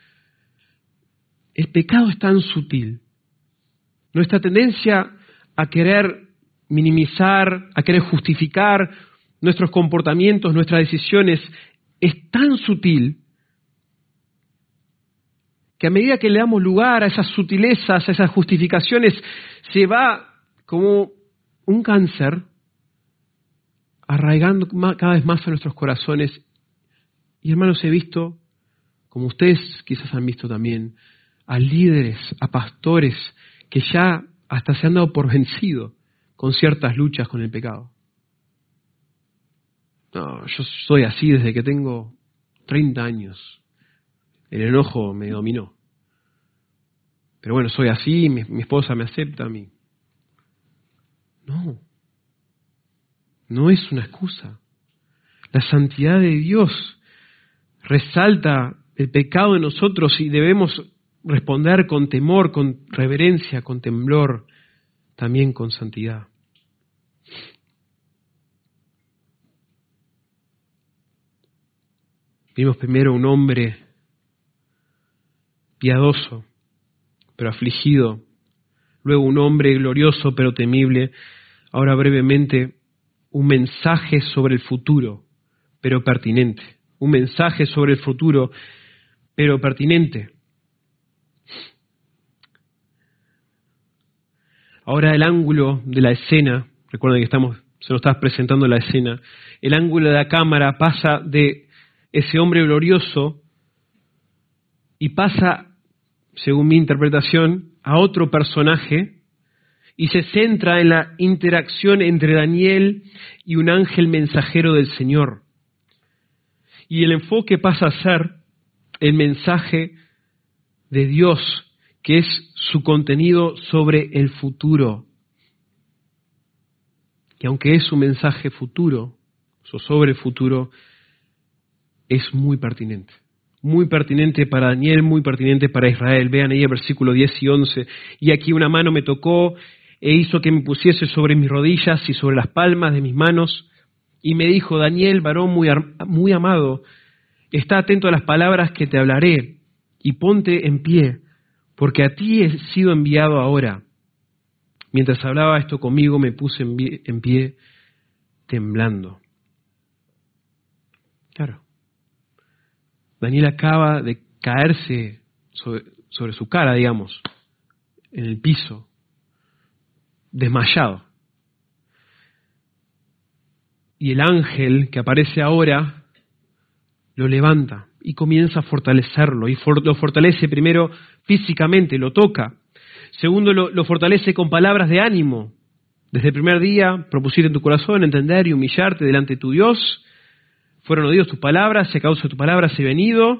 El pecado es tan sutil. Nuestra tendencia a querer minimizar, a querer justificar nuestros comportamientos, nuestras decisiones, es tan sutil que a medida que le damos lugar a esas sutilezas, a esas justificaciones, se va como un cáncer arraigando cada vez más a nuestros corazones. Y hermanos, he visto, como ustedes quizás han visto también, a líderes, a pastores que ya hasta se han dado por vencido con ciertas luchas con el pecado. No, yo soy así desde que tengo 30 años. El enojo me dominó. Pero bueno, soy así, mi esposa me acepta a mí. No es una excusa. La santidad de Dios resalta el pecado de nosotros y debemos responder con temor, con reverencia, con temblor, también con santidad. Vimos primero un hombre piadoso, pero afligido. Luego un hombre glorioso, pero temible. Ahora brevemente, un mensaje sobre el futuro, pero pertinente. Un mensaje sobre el futuro, pero pertinente. Ahora el ángulo de la escena, recuerden que se nos está presentando la escena, el ángulo de la cámara pasa de ese hombre glorioso y pasa, según mi interpretación, a otro personaje y se centra en la interacción entre Daniel y un ángel mensajero del Señor. Y el enfoque pasa a ser el mensaje de Dios, que es su contenido sobre el futuro. Y aunque es un mensaje futuro, o sobre el futuro, es muy pertinente. Muy pertinente para Daniel, muy pertinente para Israel. Vean ahí el versículo 10 y 11. Y aquí una mano me tocó e hizo que me pusiese sobre mis rodillas y sobre las palmas de mis manos. Y me dijo, Daniel, varón muy amado, está atento a las palabras que te hablaré y ponte en pie, porque a ti he sido enviado ahora. Mientras hablaba esto conmigo, me puse en pie temblando. Claro. Daniel acaba de caerse sobre su cara, digamos, en el piso, desmayado. Y el ángel que aparece ahora lo levanta y comienza a fortalecerlo. Y lo fortalece primero físicamente, lo toca. Segundo, lo fortalece con palabras de ánimo. Desde el primer día propusiste en tu corazón entender y humillarte delante de tu Dios. Fueron oídos tus palabras, y a causa de tus palabras he venido.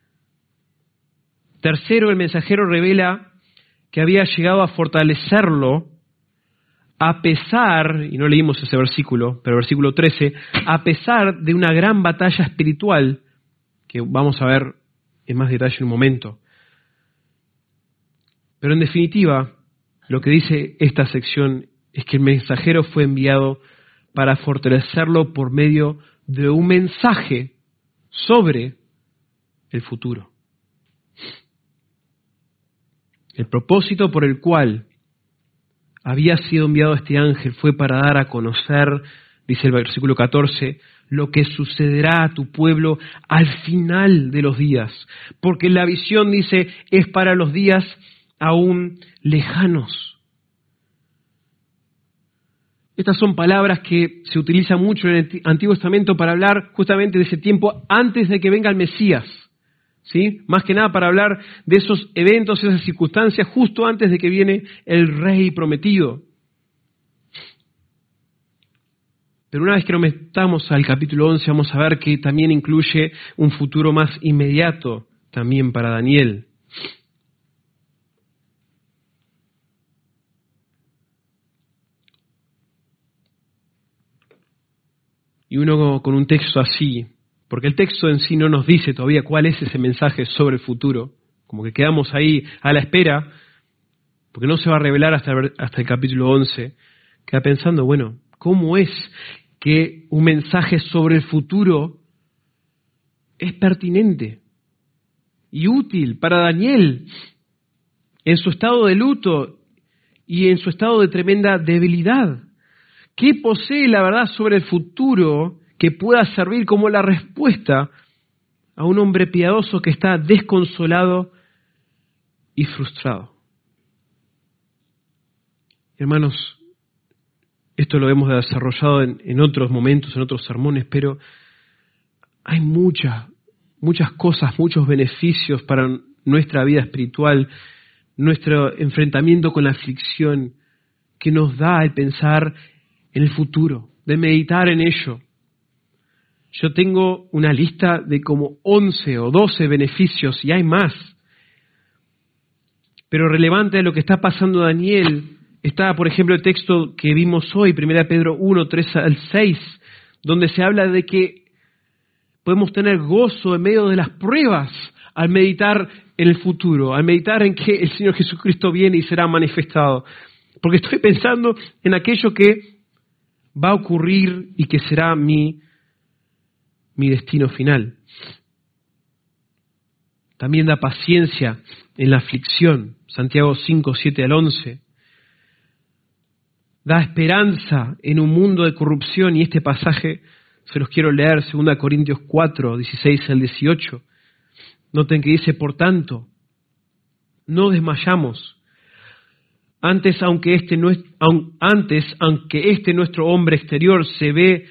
Tercero, el mensajero revela que había llegado a fortalecerlo a pesar, y no leímos ese versículo, pero versículo 13, a pesar de una gran batalla espiritual, que vamos a ver en más detalle en un momento. Pero en definitiva, lo que dice esta sección es que el mensajero fue enviado para fortalecerlo por medio de un mensaje sobre el futuro. El propósito por el cual había sido enviado este ángel fue para dar a conocer, dice el versículo 14, lo que sucederá a tu pueblo al final de los días. Porque la visión, dice, es para los días aún lejanos. Estas son palabras que se utilizan mucho en el Antiguo Testamento para hablar justamente de ese tiempo antes de que venga el Mesías. ¿Sí? Más que nada para hablar de esos eventos, esas circunstancias, justo antes de que viene el Rey prometido. Pero una vez que nos metamos al capítulo 11, vamos a ver que también incluye un futuro más inmediato también para Daniel. Y uno con un texto así, porque el texto en sí no nos dice todavía cuál es ese mensaje sobre el futuro, como que quedamos ahí a la espera, porque no se va a revelar hasta el capítulo 11, queda pensando, bueno, ¿cómo es que un mensaje sobre el futuro es pertinente y útil para Daniel en su estado de luto y en su estado de tremenda debilidad? ¿Qué posee la verdad sobre el futuro que pueda servir como la respuesta a un hombre piadoso que está desconsolado y frustrado? Hermanos, esto lo hemos desarrollado en otros momentos, en otros sermones, pero hay muchas cosas, muchos beneficios para nuestra vida espiritual, nuestro enfrentamiento con la aflicción que nos da el pensar en el futuro, de meditar en ello. Yo tengo una lista de como 11 o 12 beneficios y hay más. Pero relevante a lo que está pasando Daniel está, por ejemplo, el texto que vimos hoy, 1 Pedro 1, 3 al 6, donde se habla de que podemos tener gozo en medio de las pruebas al meditar en el futuro, al meditar en que el Señor Jesucristo viene y será manifestado. Porque estoy pensando en aquello que va a ocurrir y que será mi destino final. También da paciencia en la aflicción, Santiago 5, 7 al 11. Da esperanza en un mundo de corrupción, y este pasaje se los quiero leer, 2 Corintios 4, 16 al 18. Noten que dice, por tanto, no desmayamos. Antes, aunque este nuestro hombre exterior se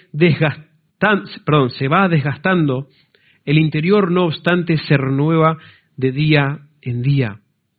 va desgastando, el interior, no obstante, se renueva de día en día.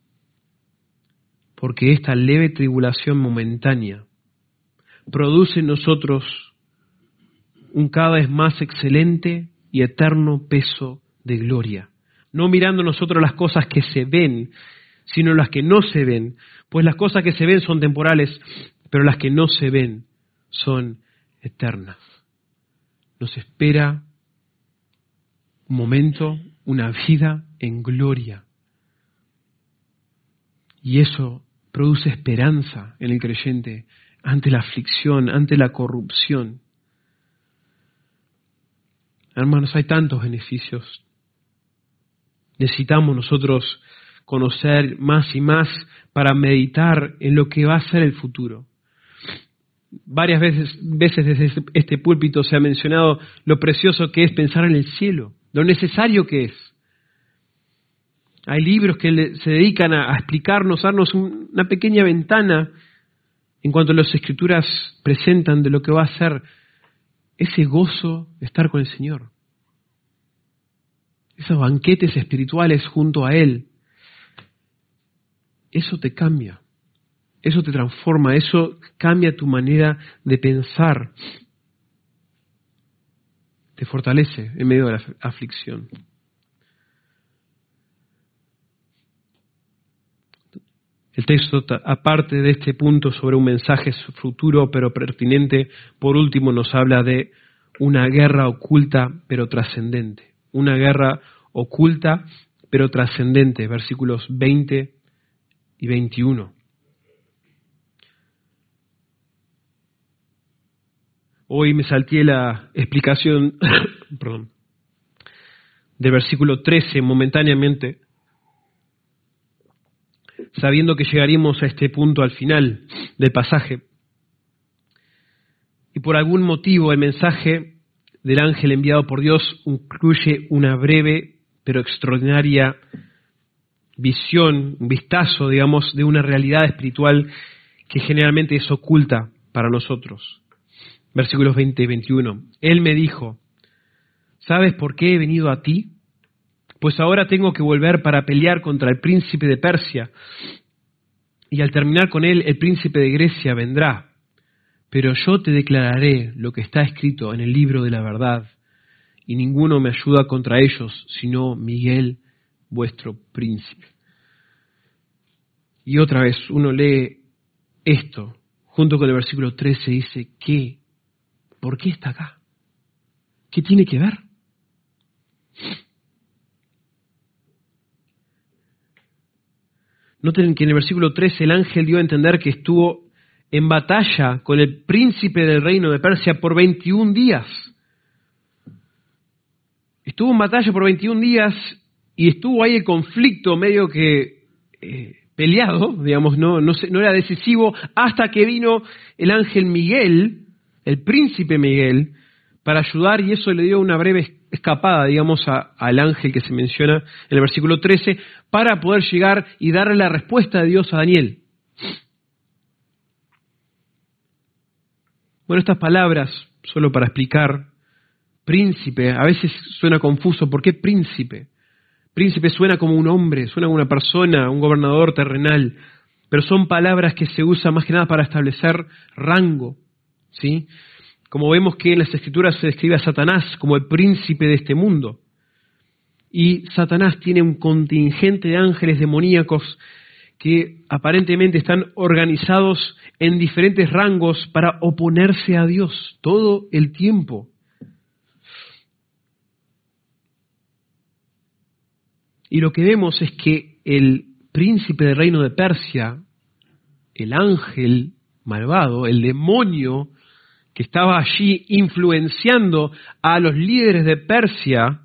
Porque esta leve tribulación momentánea produce en nosotros un cada vez más excelente y eterno peso de gloria. No mirando nosotros las cosas que se ven, sino las que no se ven, pues las cosas que se ven son temporales, pero las que no se ven son eternas. Nos espera un momento, una vida en gloria. Y eso produce esperanza en el creyente ante la aflicción, ante la corrupción. Hermanos, hay tantos beneficios. Necesitamos nosotros conocer más y más para meditar en lo que va a ser el futuro. Varias veces desde este púlpito se ha mencionado lo precioso que es pensar en el cielo, lo necesario que es. Hay libros que se dedican a explicarnos, a darnos una pequeña ventana en cuanto a las Escrituras presentan de lo que va a ser ese gozo de estar con el Señor. Esos banquetes espirituales junto a Él. Eso te cambia, eso te transforma, eso cambia tu manera de pensar. Te fortalece en medio de la aflicción. El texto, aparte de este punto sobre un mensaje futuro pero pertinente, por último nos habla de una guerra oculta pero trascendente. Una guerra oculta pero trascendente, versículos 20 y 21. Hoy me salté la explicación del versículo 13 momentáneamente, sabiendo que llegaríamos a este punto al final del pasaje. Y por algún motivo el mensaje del ángel enviado por Dios incluye una breve pero extraordinaria visión, un vistazo, digamos, de una realidad espiritual que generalmente es oculta para nosotros. Versículos 20 y 21. Él me dijo, ¿sabes por qué he venido a ti? Pues ahora tengo que volver para pelear contra el príncipe de Persia, y al terminar con él, el príncipe de Grecia vendrá. Pero yo te declararé lo que está escrito en el libro de la verdad, y ninguno me ayuda contra ellos, sino Miguel, vuestro príncipe. Y otra vez uno lee esto, junto con el versículo 13, dice, ¿qué? ¿Por qué está acá? ¿Qué tiene que ver? Noten que en el versículo 13 el ángel dio a entender que estuvo en batalla con el príncipe del reino de Persia por 21 días. Estuvo en batalla por 21 días y estuvo ahí el conflicto medio que peleado, digamos, no era decisivo, hasta que vino el ángel Miguel, el príncipe Miguel, para ayudar, y eso le dio una breve escapada, digamos, al ángel que se menciona en el versículo 13, para poder llegar y darle la respuesta de Dios a Daniel. Bueno, estas palabras, solo para explicar, príncipe, a veces suena confuso. ¿Por qué príncipe? Príncipe suena como un hombre, suena como una persona, un gobernador terrenal, pero son palabras que se usan más que nada para establecer rango, ¿sí? Como vemos que en las Escrituras se describe a Satanás como el príncipe de este mundo. Y Satanás tiene un contingente de ángeles demoníacos que aparentemente están organizados en diferentes rangos para oponerse a Dios todo el tiempo. Y lo que vemos es que el príncipe del reino de Persia, el ángel malvado, el demonio que estaba allí influenciando a los líderes de Persia,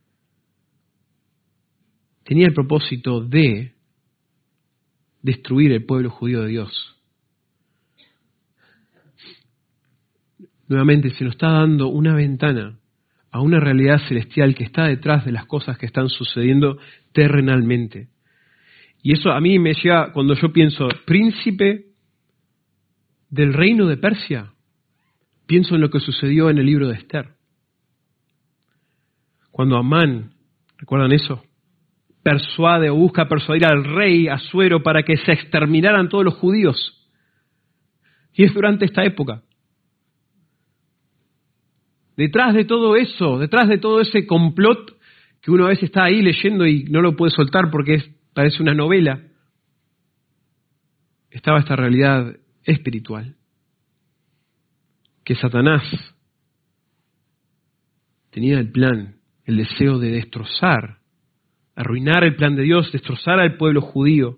tenía el propósito de destruir el pueblo judío de Dios. Nuevamente se nos está dando una ventana a una realidad celestial que está detrás de las cosas que están sucediendo terrenalmente. Y eso a mí me llega cuando yo pienso, príncipe del reino de Persia, pienso en lo que sucedió en el libro de Esther. Cuando Amán, ¿recuerdan eso? Persuade o busca persuadir al rey Asuero para que se exterminaran todos los judíos. Y es durante esta época. Detrás de todo eso, detrás de todo ese complot que uno a veces está ahí leyendo y no lo puede soltar porque parece una novela, estaba esta realidad espiritual. Que Satanás tenía el plan, el deseo de destrozar, arruinar el plan de Dios, destrozar al pueblo judío.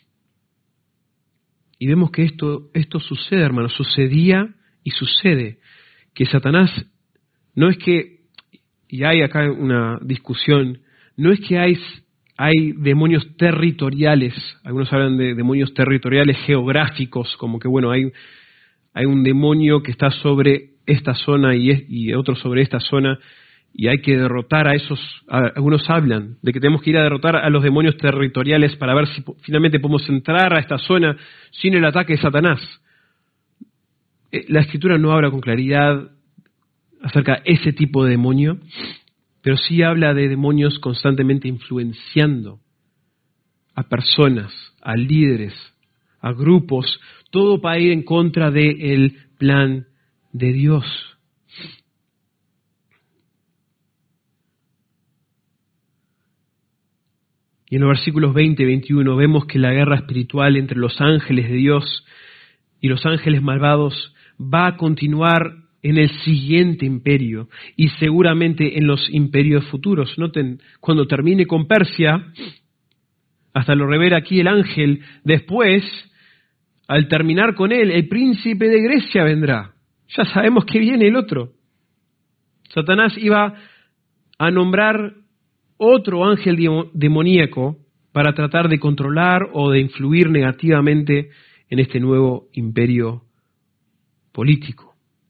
Y vemos que esto sucede, hermanos, sucedía y sucede. Que Satanás, no es que, y hay acá una discusión, no es que hay demonios territoriales, algunos hablan de demonios territoriales geográficos, como que bueno, hay un demonio que está sobre esta zona y otro sobre esta zona, y hay que derrotar a esos, algunos hablan de que tenemos que ir a derrotar a los demonios territoriales para ver si finalmente podemos entrar a esta zona sin el ataque de Satanás. La Escritura no habla con claridad acerca de ese tipo de demonio, pero sí habla de demonios constantemente influenciando a personas, a líderes, a grupos, todo para ir en contra del plan de Dios. Y en los versículos 20 y 21 vemos que la guerra espiritual entre los ángeles de Dios y los ángeles malvados va a continuar en el siguiente imperio y seguramente en los imperios futuros. Noten, cuando termine con Persia, hasta lo revela aquí el ángel, después, al terminar con él, el príncipe de Grecia vendrá. Ya sabemos que viene el otro. Satanás iba a nombrar otro ángel demoníaco para tratar de controlar o de influir negativamente en este nuevo imperio político.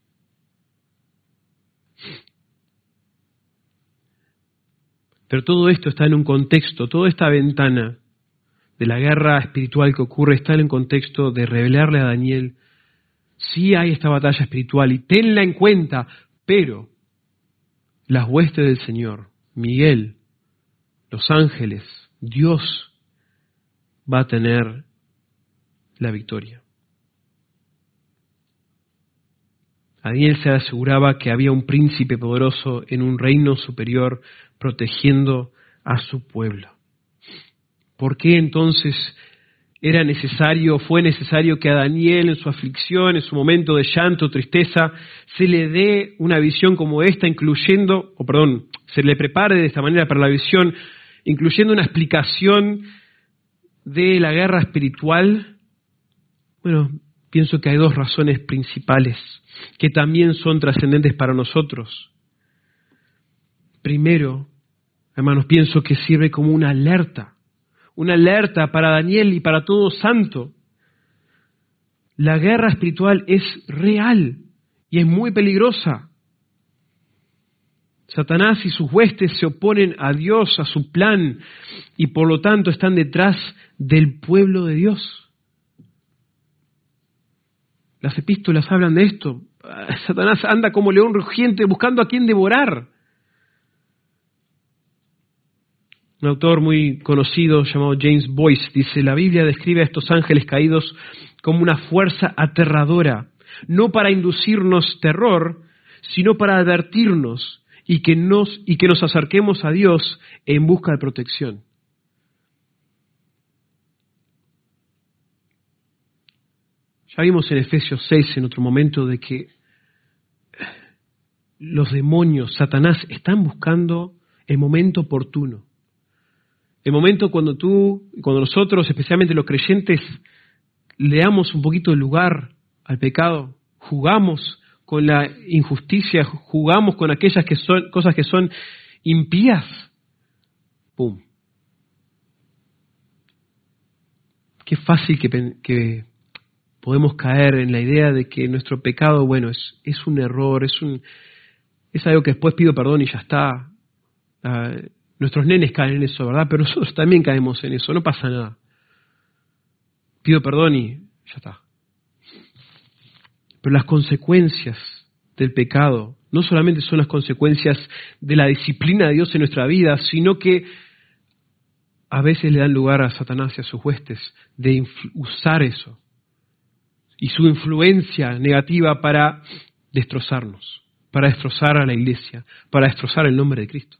Pero todo esto está en un contexto, toda esta ventana de la guerra espiritual que ocurre está en un contexto de revelarle a Daniel, sí hay esta batalla espiritual y tenla en cuenta, pero las huestes del Señor, Miguel, los ángeles, Dios va a tener la victoria. Daniel se aseguraba que había un príncipe poderoso en un reino superior protegiendo a su pueblo. ¿Por qué entonces fue necesario que a Daniel en su aflicción, en su momento de llanto, tristeza, se le dé una visión como esta, se le prepare de esta manera para la visión, incluyendo una explicación de la guerra espiritual? Bueno, pienso que hay dos razones principales que también son trascendentes para nosotros. Primero, hermanos, pienso que sirve como una alerta para Daniel y para todo santo. La guerra espiritual es real y es muy peligrosa. Satanás y sus huestes se oponen a Dios, a su plan, y por lo tanto están detrás del pueblo de Dios. Las epístolas hablan de esto. Satanás anda como león rugiente buscando a quien devorar. Un autor muy conocido llamado James Boyce dice: la Biblia describe a estos ángeles caídos como una fuerza aterradora, no para inducirnos terror, sino para advertirnos y que nos acerquemos a Dios en busca de protección. Ya vimos en Efesios 6 en otro momento de que los demonios, Satanás, están buscando el momento oportuno. El momento cuando nosotros, especialmente los creyentes, le damos un poquito de lugar al pecado, jugamos con la injusticia, jugamos con aquellas cosas que son impías. ¡Pum! Qué fácil que podemos caer en la idea de que nuestro pecado, bueno, es un error, es algo que después pido perdón y ya está. Nuestros nenes caen en eso, ¿verdad? Pero nosotros también caemos en eso, no pasa nada. Pido perdón y ya está. Pero las consecuencias del pecado no solamente son las consecuencias de la disciplina de Dios en nuestra vida, sino que a veces le dan lugar a Satanás y a sus huestes de usar eso y su influencia negativa para destrozarnos, para destrozar a la iglesia, para destrozar el nombre de Cristo.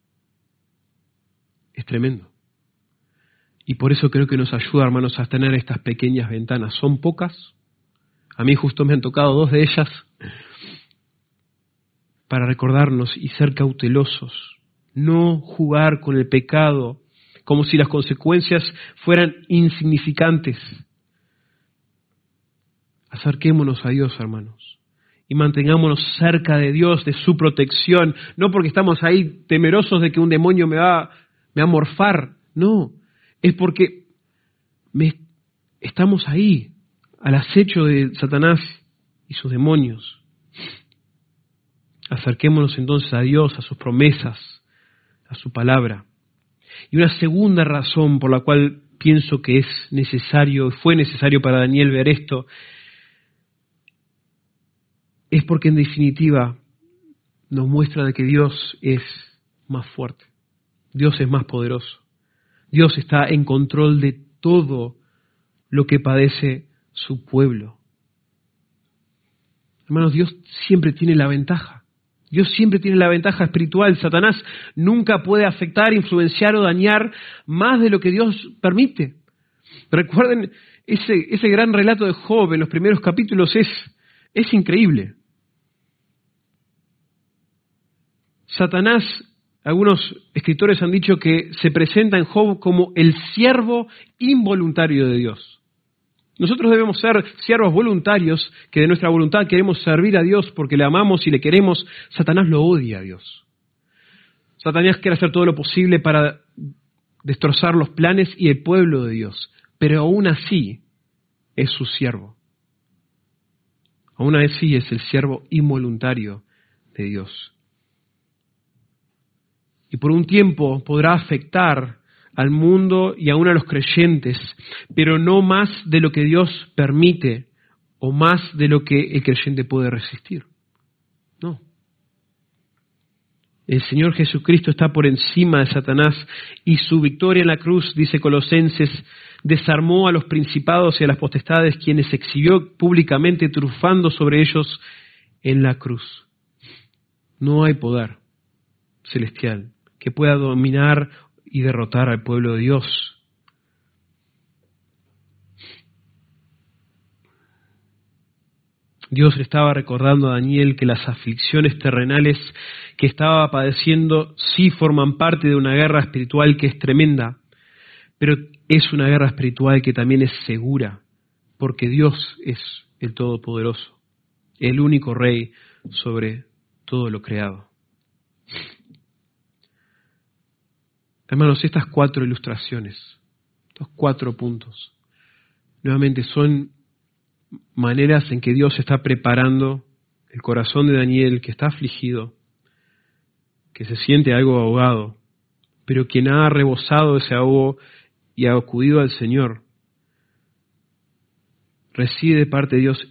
Es tremendo. Y por eso creo que nos ayuda, hermanos, a tener estas pequeñas ventanas. Son pocas. A mí justo me han tocado 2 de ellas para recordarnos y ser cautelosos. No jugar con el pecado como si las consecuencias fueran insignificantes. Acerquémonos a Dios, hermanos, y mantengámonos cerca de Dios, de su protección, no porque estamos ahí temerosos de que un demonio me va a morfar, no, es porque estamos ahí, al acecho de Satanás y sus demonios. Acerquémonos entonces a Dios, a sus promesas, a su palabra. Y una segunda razón por la cual pienso que es necesario, fue necesario para Daniel ver esto, es porque en definitiva nos muestra de que Dios es más fuerte, Dios es más poderoso, Dios está en control de todo lo que padece su pueblo. Hermanos, Dios siempre tiene la ventaja. Dios siempre tiene la ventaja espiritual. Satanás nunca puede afectar, influenciar o dañar más de lo que Dios permite. Recuerden, ese gran relato de Job en los primeros capítulos es increíble. Satanás, algunos escritores han dicho que se presenta en Job como el siervo involuntario de Dios. Nosotros debemos ser siervos voluntarios, que de nuestra voluntad queremos servir a Dios porque le amamos y le queremos. Satanás lo odia a Dios. Satanás quiere hacer todo lo posible para destrozar los planes y el pueblo de Dios, pero aún así es su siervo. Aún así es el siervo involuntario de Dios. Y por un tiempo podrá afectar al mundo y aún a los creyentes, pero no más de lo que Dios permite o más de lo que el creyente puede resistir. No. El Señor Jesucristo está por encima de Satanás y su victoria en la cruz, dice Colosenses, desarmó a los principados y a las potestades, quienes exhibió públicamente triunfando sobre ellos en la cruz. No hay poder celestial que pueda dominar y derrotar al pueblo de Dios. Dios le estaba recordando a Daniel que las aflicciones terrenales que estaba padeciendo sí forman parte de una guerra espiritual que es tremenda, pero es una guerra espiritual que también es segura, porque Dios es el Todopoderoso, el único Rey sobre todo lo creado. Hermanos, estas 4 ilustraciones, estos 4 puntos, nuevamente son maneras en que Dios está preparando el corazón de Daniel, que está afligido, que se siente algo ahogado, pero quien ha rebosado ese ahogo y ha acudido al Señor, recibe de parte de Dios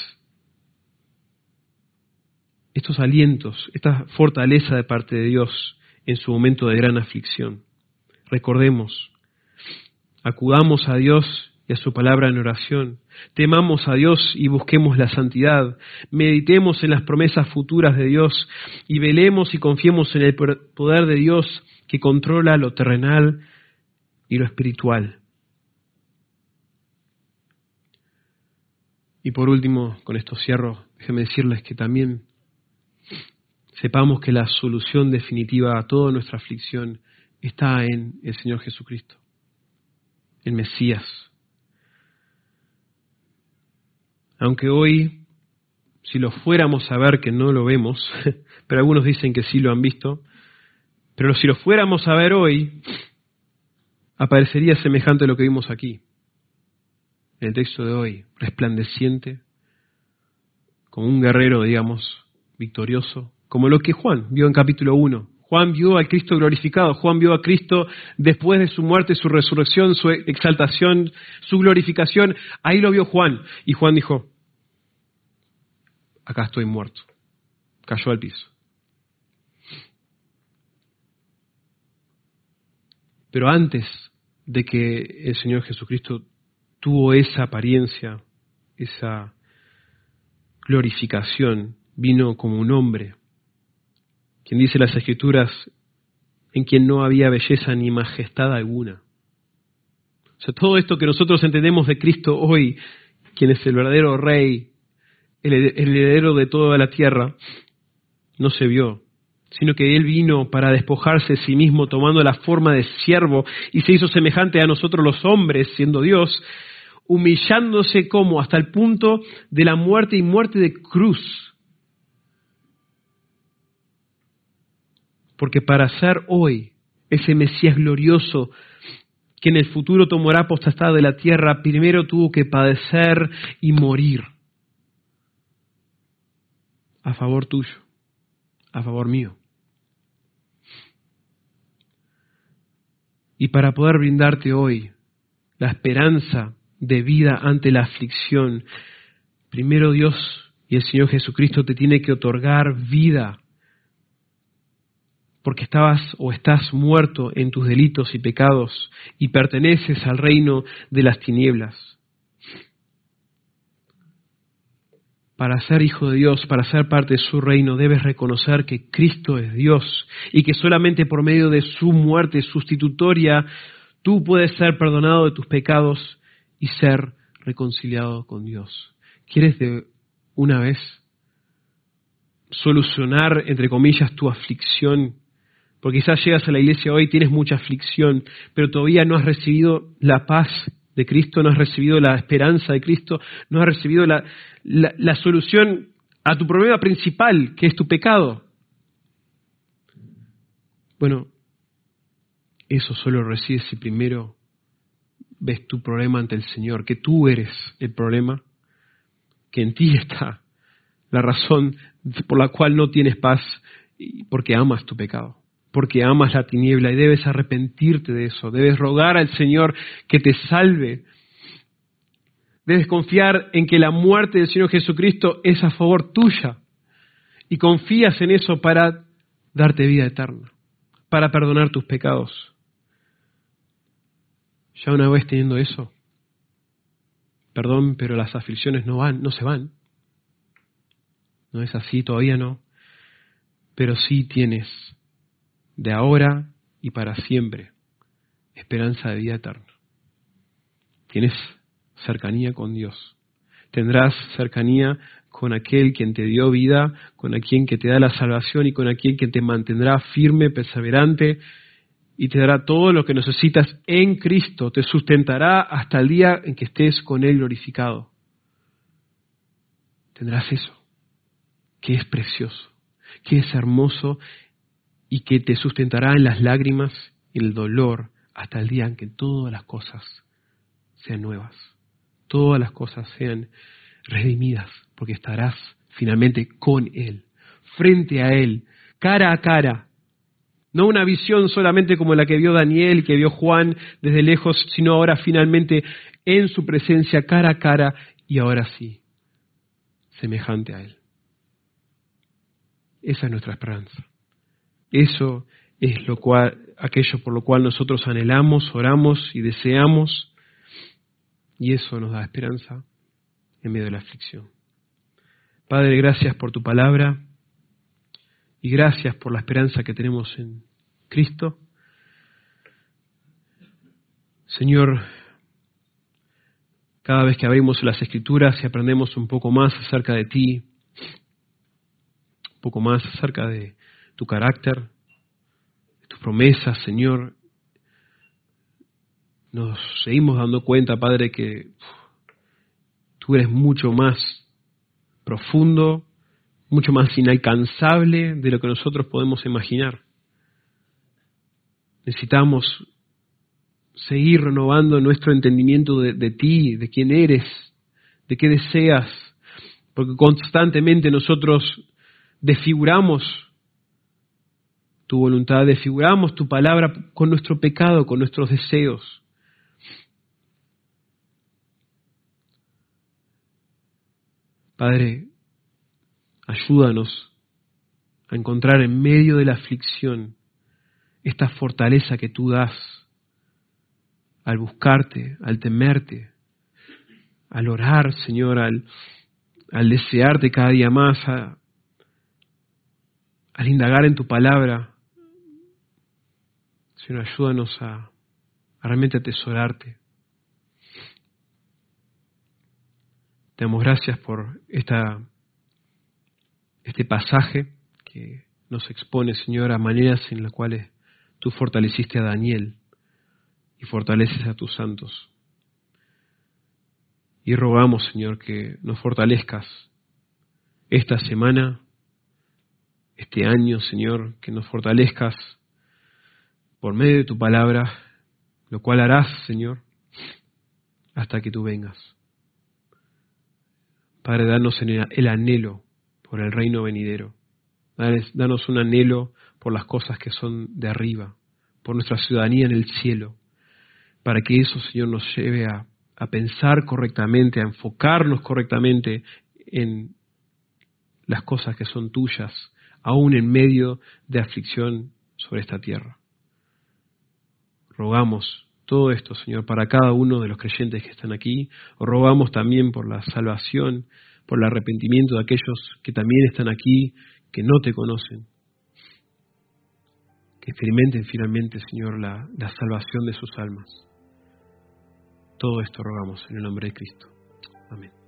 estos alientos, esta fortaleza de parte de Dios en su momento de gran aflicción. Recordemos, acudamos a Dios y a su palabra en oración. Temamos a Dios y busquemos la santidad. Meditemos en las promesas futuras de Dios y velemos y confiemos en el poder de Dios que controla lo terrenal y lo espiritual. Y por último, con esto cierro, déjenme decirles que también sepamos que la solución definitiva a toda nuestra aflicción está en el Señor Jesucristo, el Mesías. Aunque hoy, si lo fuéramos a ver, que no lo vemos, pero algunos dicen que sí lo han visto, pero si lo fuéramos a ver hoy, aparecería semejante a lo que vimos aquí, en el texto de hoy, resplandeciente, como un guerrero, digamos, victorioso, como lo que Juan vio en capítulo 1. Juan vio al Cristo glorificado, Juan vio a Cristo después de su muerte, su resurrección, su exaltación, su glorificación. Ahí lo vio Juan. Y Juan dijo, acá estoy muerto. Cayó al piso. Pero antes de que el Señor Jesucristo tuvo esa apariencia, esa glorificación, vino como un hombre, quien dice las Escrituras, en quien no había belleza ni majestad alguna. O sea, todo esto que nosotros entendemos de Cristo hoy, quien es el verdadero Rey, el heredero de toda la tierra, no se vio, sino que Él vino para despojarse de sí mismo, tomando la forma de siervo, y se hizo semejante a nosotros los hombres, siendo Dios, humillándose como hasta el punto de la muerte y muerte de cruz. Porque para ser hoy ese Mesías glorioso que en el futuro tomará potestad de la tierra, primero tuvo que padecer y morir a favor tuyo, a favor mío. Y para poder brindarte hoy la esperanza de vida ante la aflicción, primero Dios y el Señor Jesucristo te tiene que otorgar vida, porque estabas o estás muerto en tus delitos y pecados y perteneces al reino de las tinieblas. Para ser hijo de Dios, para ser parte de su reino, debes reconocer que Cristo es Dios y que solamente por medio de su muerte sustitutoria tú puedes ser perdonado de tus pecados y ser reconciliado con Dios. ¿Quieres de una vez solucionar, entre comillas, tu aflicción? Porque quizás llegas a la iglesia hoy, tienes mucha aflicción, pero todavía no has recibido la paz de Cristo, no has recibido la esperanza de Cristo, no has recibido la solución a tu problema principal, que es tu pecado. Bueno, eso solo recibes si primero ves tu problema ante el Señor, que tú eres el problema, que en ti está la razón por la cual no tienes paz, porque amas tu pecado, porque amas la tiniebla y debes arrepentirte de eso, debes rogar al Señor que te salve, debes confiar en que la muerte del Señor Jesucristo es a favor tuya y confías en eso para darte vida eterna, para perdonar tus pecados. Ya una vez teniendo eso, perdón, pero las aflicciones no se van. No es así, todavía no. Pero sí tienes de ahora y para siempre esperanza de vida eterna. Tienes cercanía con Dios. Tendrás cercanía con aquel quien te dio vida, con aquel que te da la salvación y con aquel que te mantendrá firme, perseverante y te dará todo lo que necesitas en Cristo. Te sustentará hasta el día en que estés con Él glorificado. Tendrás eso, que es precioso, que es hermoso y que te sustentará en las lágrimas y el dolor hasta el día en que todas las cosas sean nuevas, todas las cosas sean redimidas, porque estarás finalmente con Él, frente a Él, cara a cara. No una visión solamente como la que vio Daniel y que vio Juan desde lejos, sino ahora finalmente en su presencia, cara a cara, y ahora sí, semejante a Él. Esa es nuestra esperanza. Eso es aquello por lo cual nosotros anhelamos, oramos y deseamos, y eso nos da esperanza en medio de la aflicción. Padre, gracias por tu palabra y gracias por la esperanza que tenemos en Cristo. Señor, cada vez que abrimos las Escrituras y aprendemos un poco más acerca de ti, un poco más acerca de tu carácter, de tus promesas, Señor, nos seguimos dando cuenta, Padre, que tú eres mucho más profundo, mucho más inalcanzable de lo que nosotros podemos imaginar. Necesitamos seguir renovando nuestro entendimiento de ti, de quién eres, de qué deseas, porque constantemente nosotros desfiguramos tu voluntad, desfiguramos tu palabra con nuestro pecado, con nuestros deseos. Padre, ayúdanos a encontrar en medio de la aflicción esta fortaleza que tú das al buscarte, al temerte, al orar, Señor, al desearte cada día más, al indagar en tu palabra. Señor, ayúdanos a realmente atesorarte. Te damos gracias por este pasaje que nos expone, Señor, a maneras en las cuales tú fortaleciste a Daniel y fortaleces a tus santos. Y rogamos, Señor, que nos fortalezcas esta semana, este año, Señor, que nos fortalezcas por medio de tu palabra, lo cual harás, Señor, hasta que tú vengas. Padre, danos el anhelo por el reino venidero. Danos un anhelo por las cosas que son de arriba, por nuestra ciudadanía en el cielo, para que eso, Señor, nos lleve a pensar correctamente, a enfocarnos correctamente en las cosas que son tuyas, aún en medio de aflicción sobre esta tierra. Rogamos todo esto, Señor, para cada uno de los creyentes que están aquí. Rogamos también por la salvación, por el arrepentimiento de aquellos que también están aquí, que no te conocen. Que experimenten finalmente, Señor, la salvación de sus almas. Todo esto rogamos en el nombre de Cristo. Amén.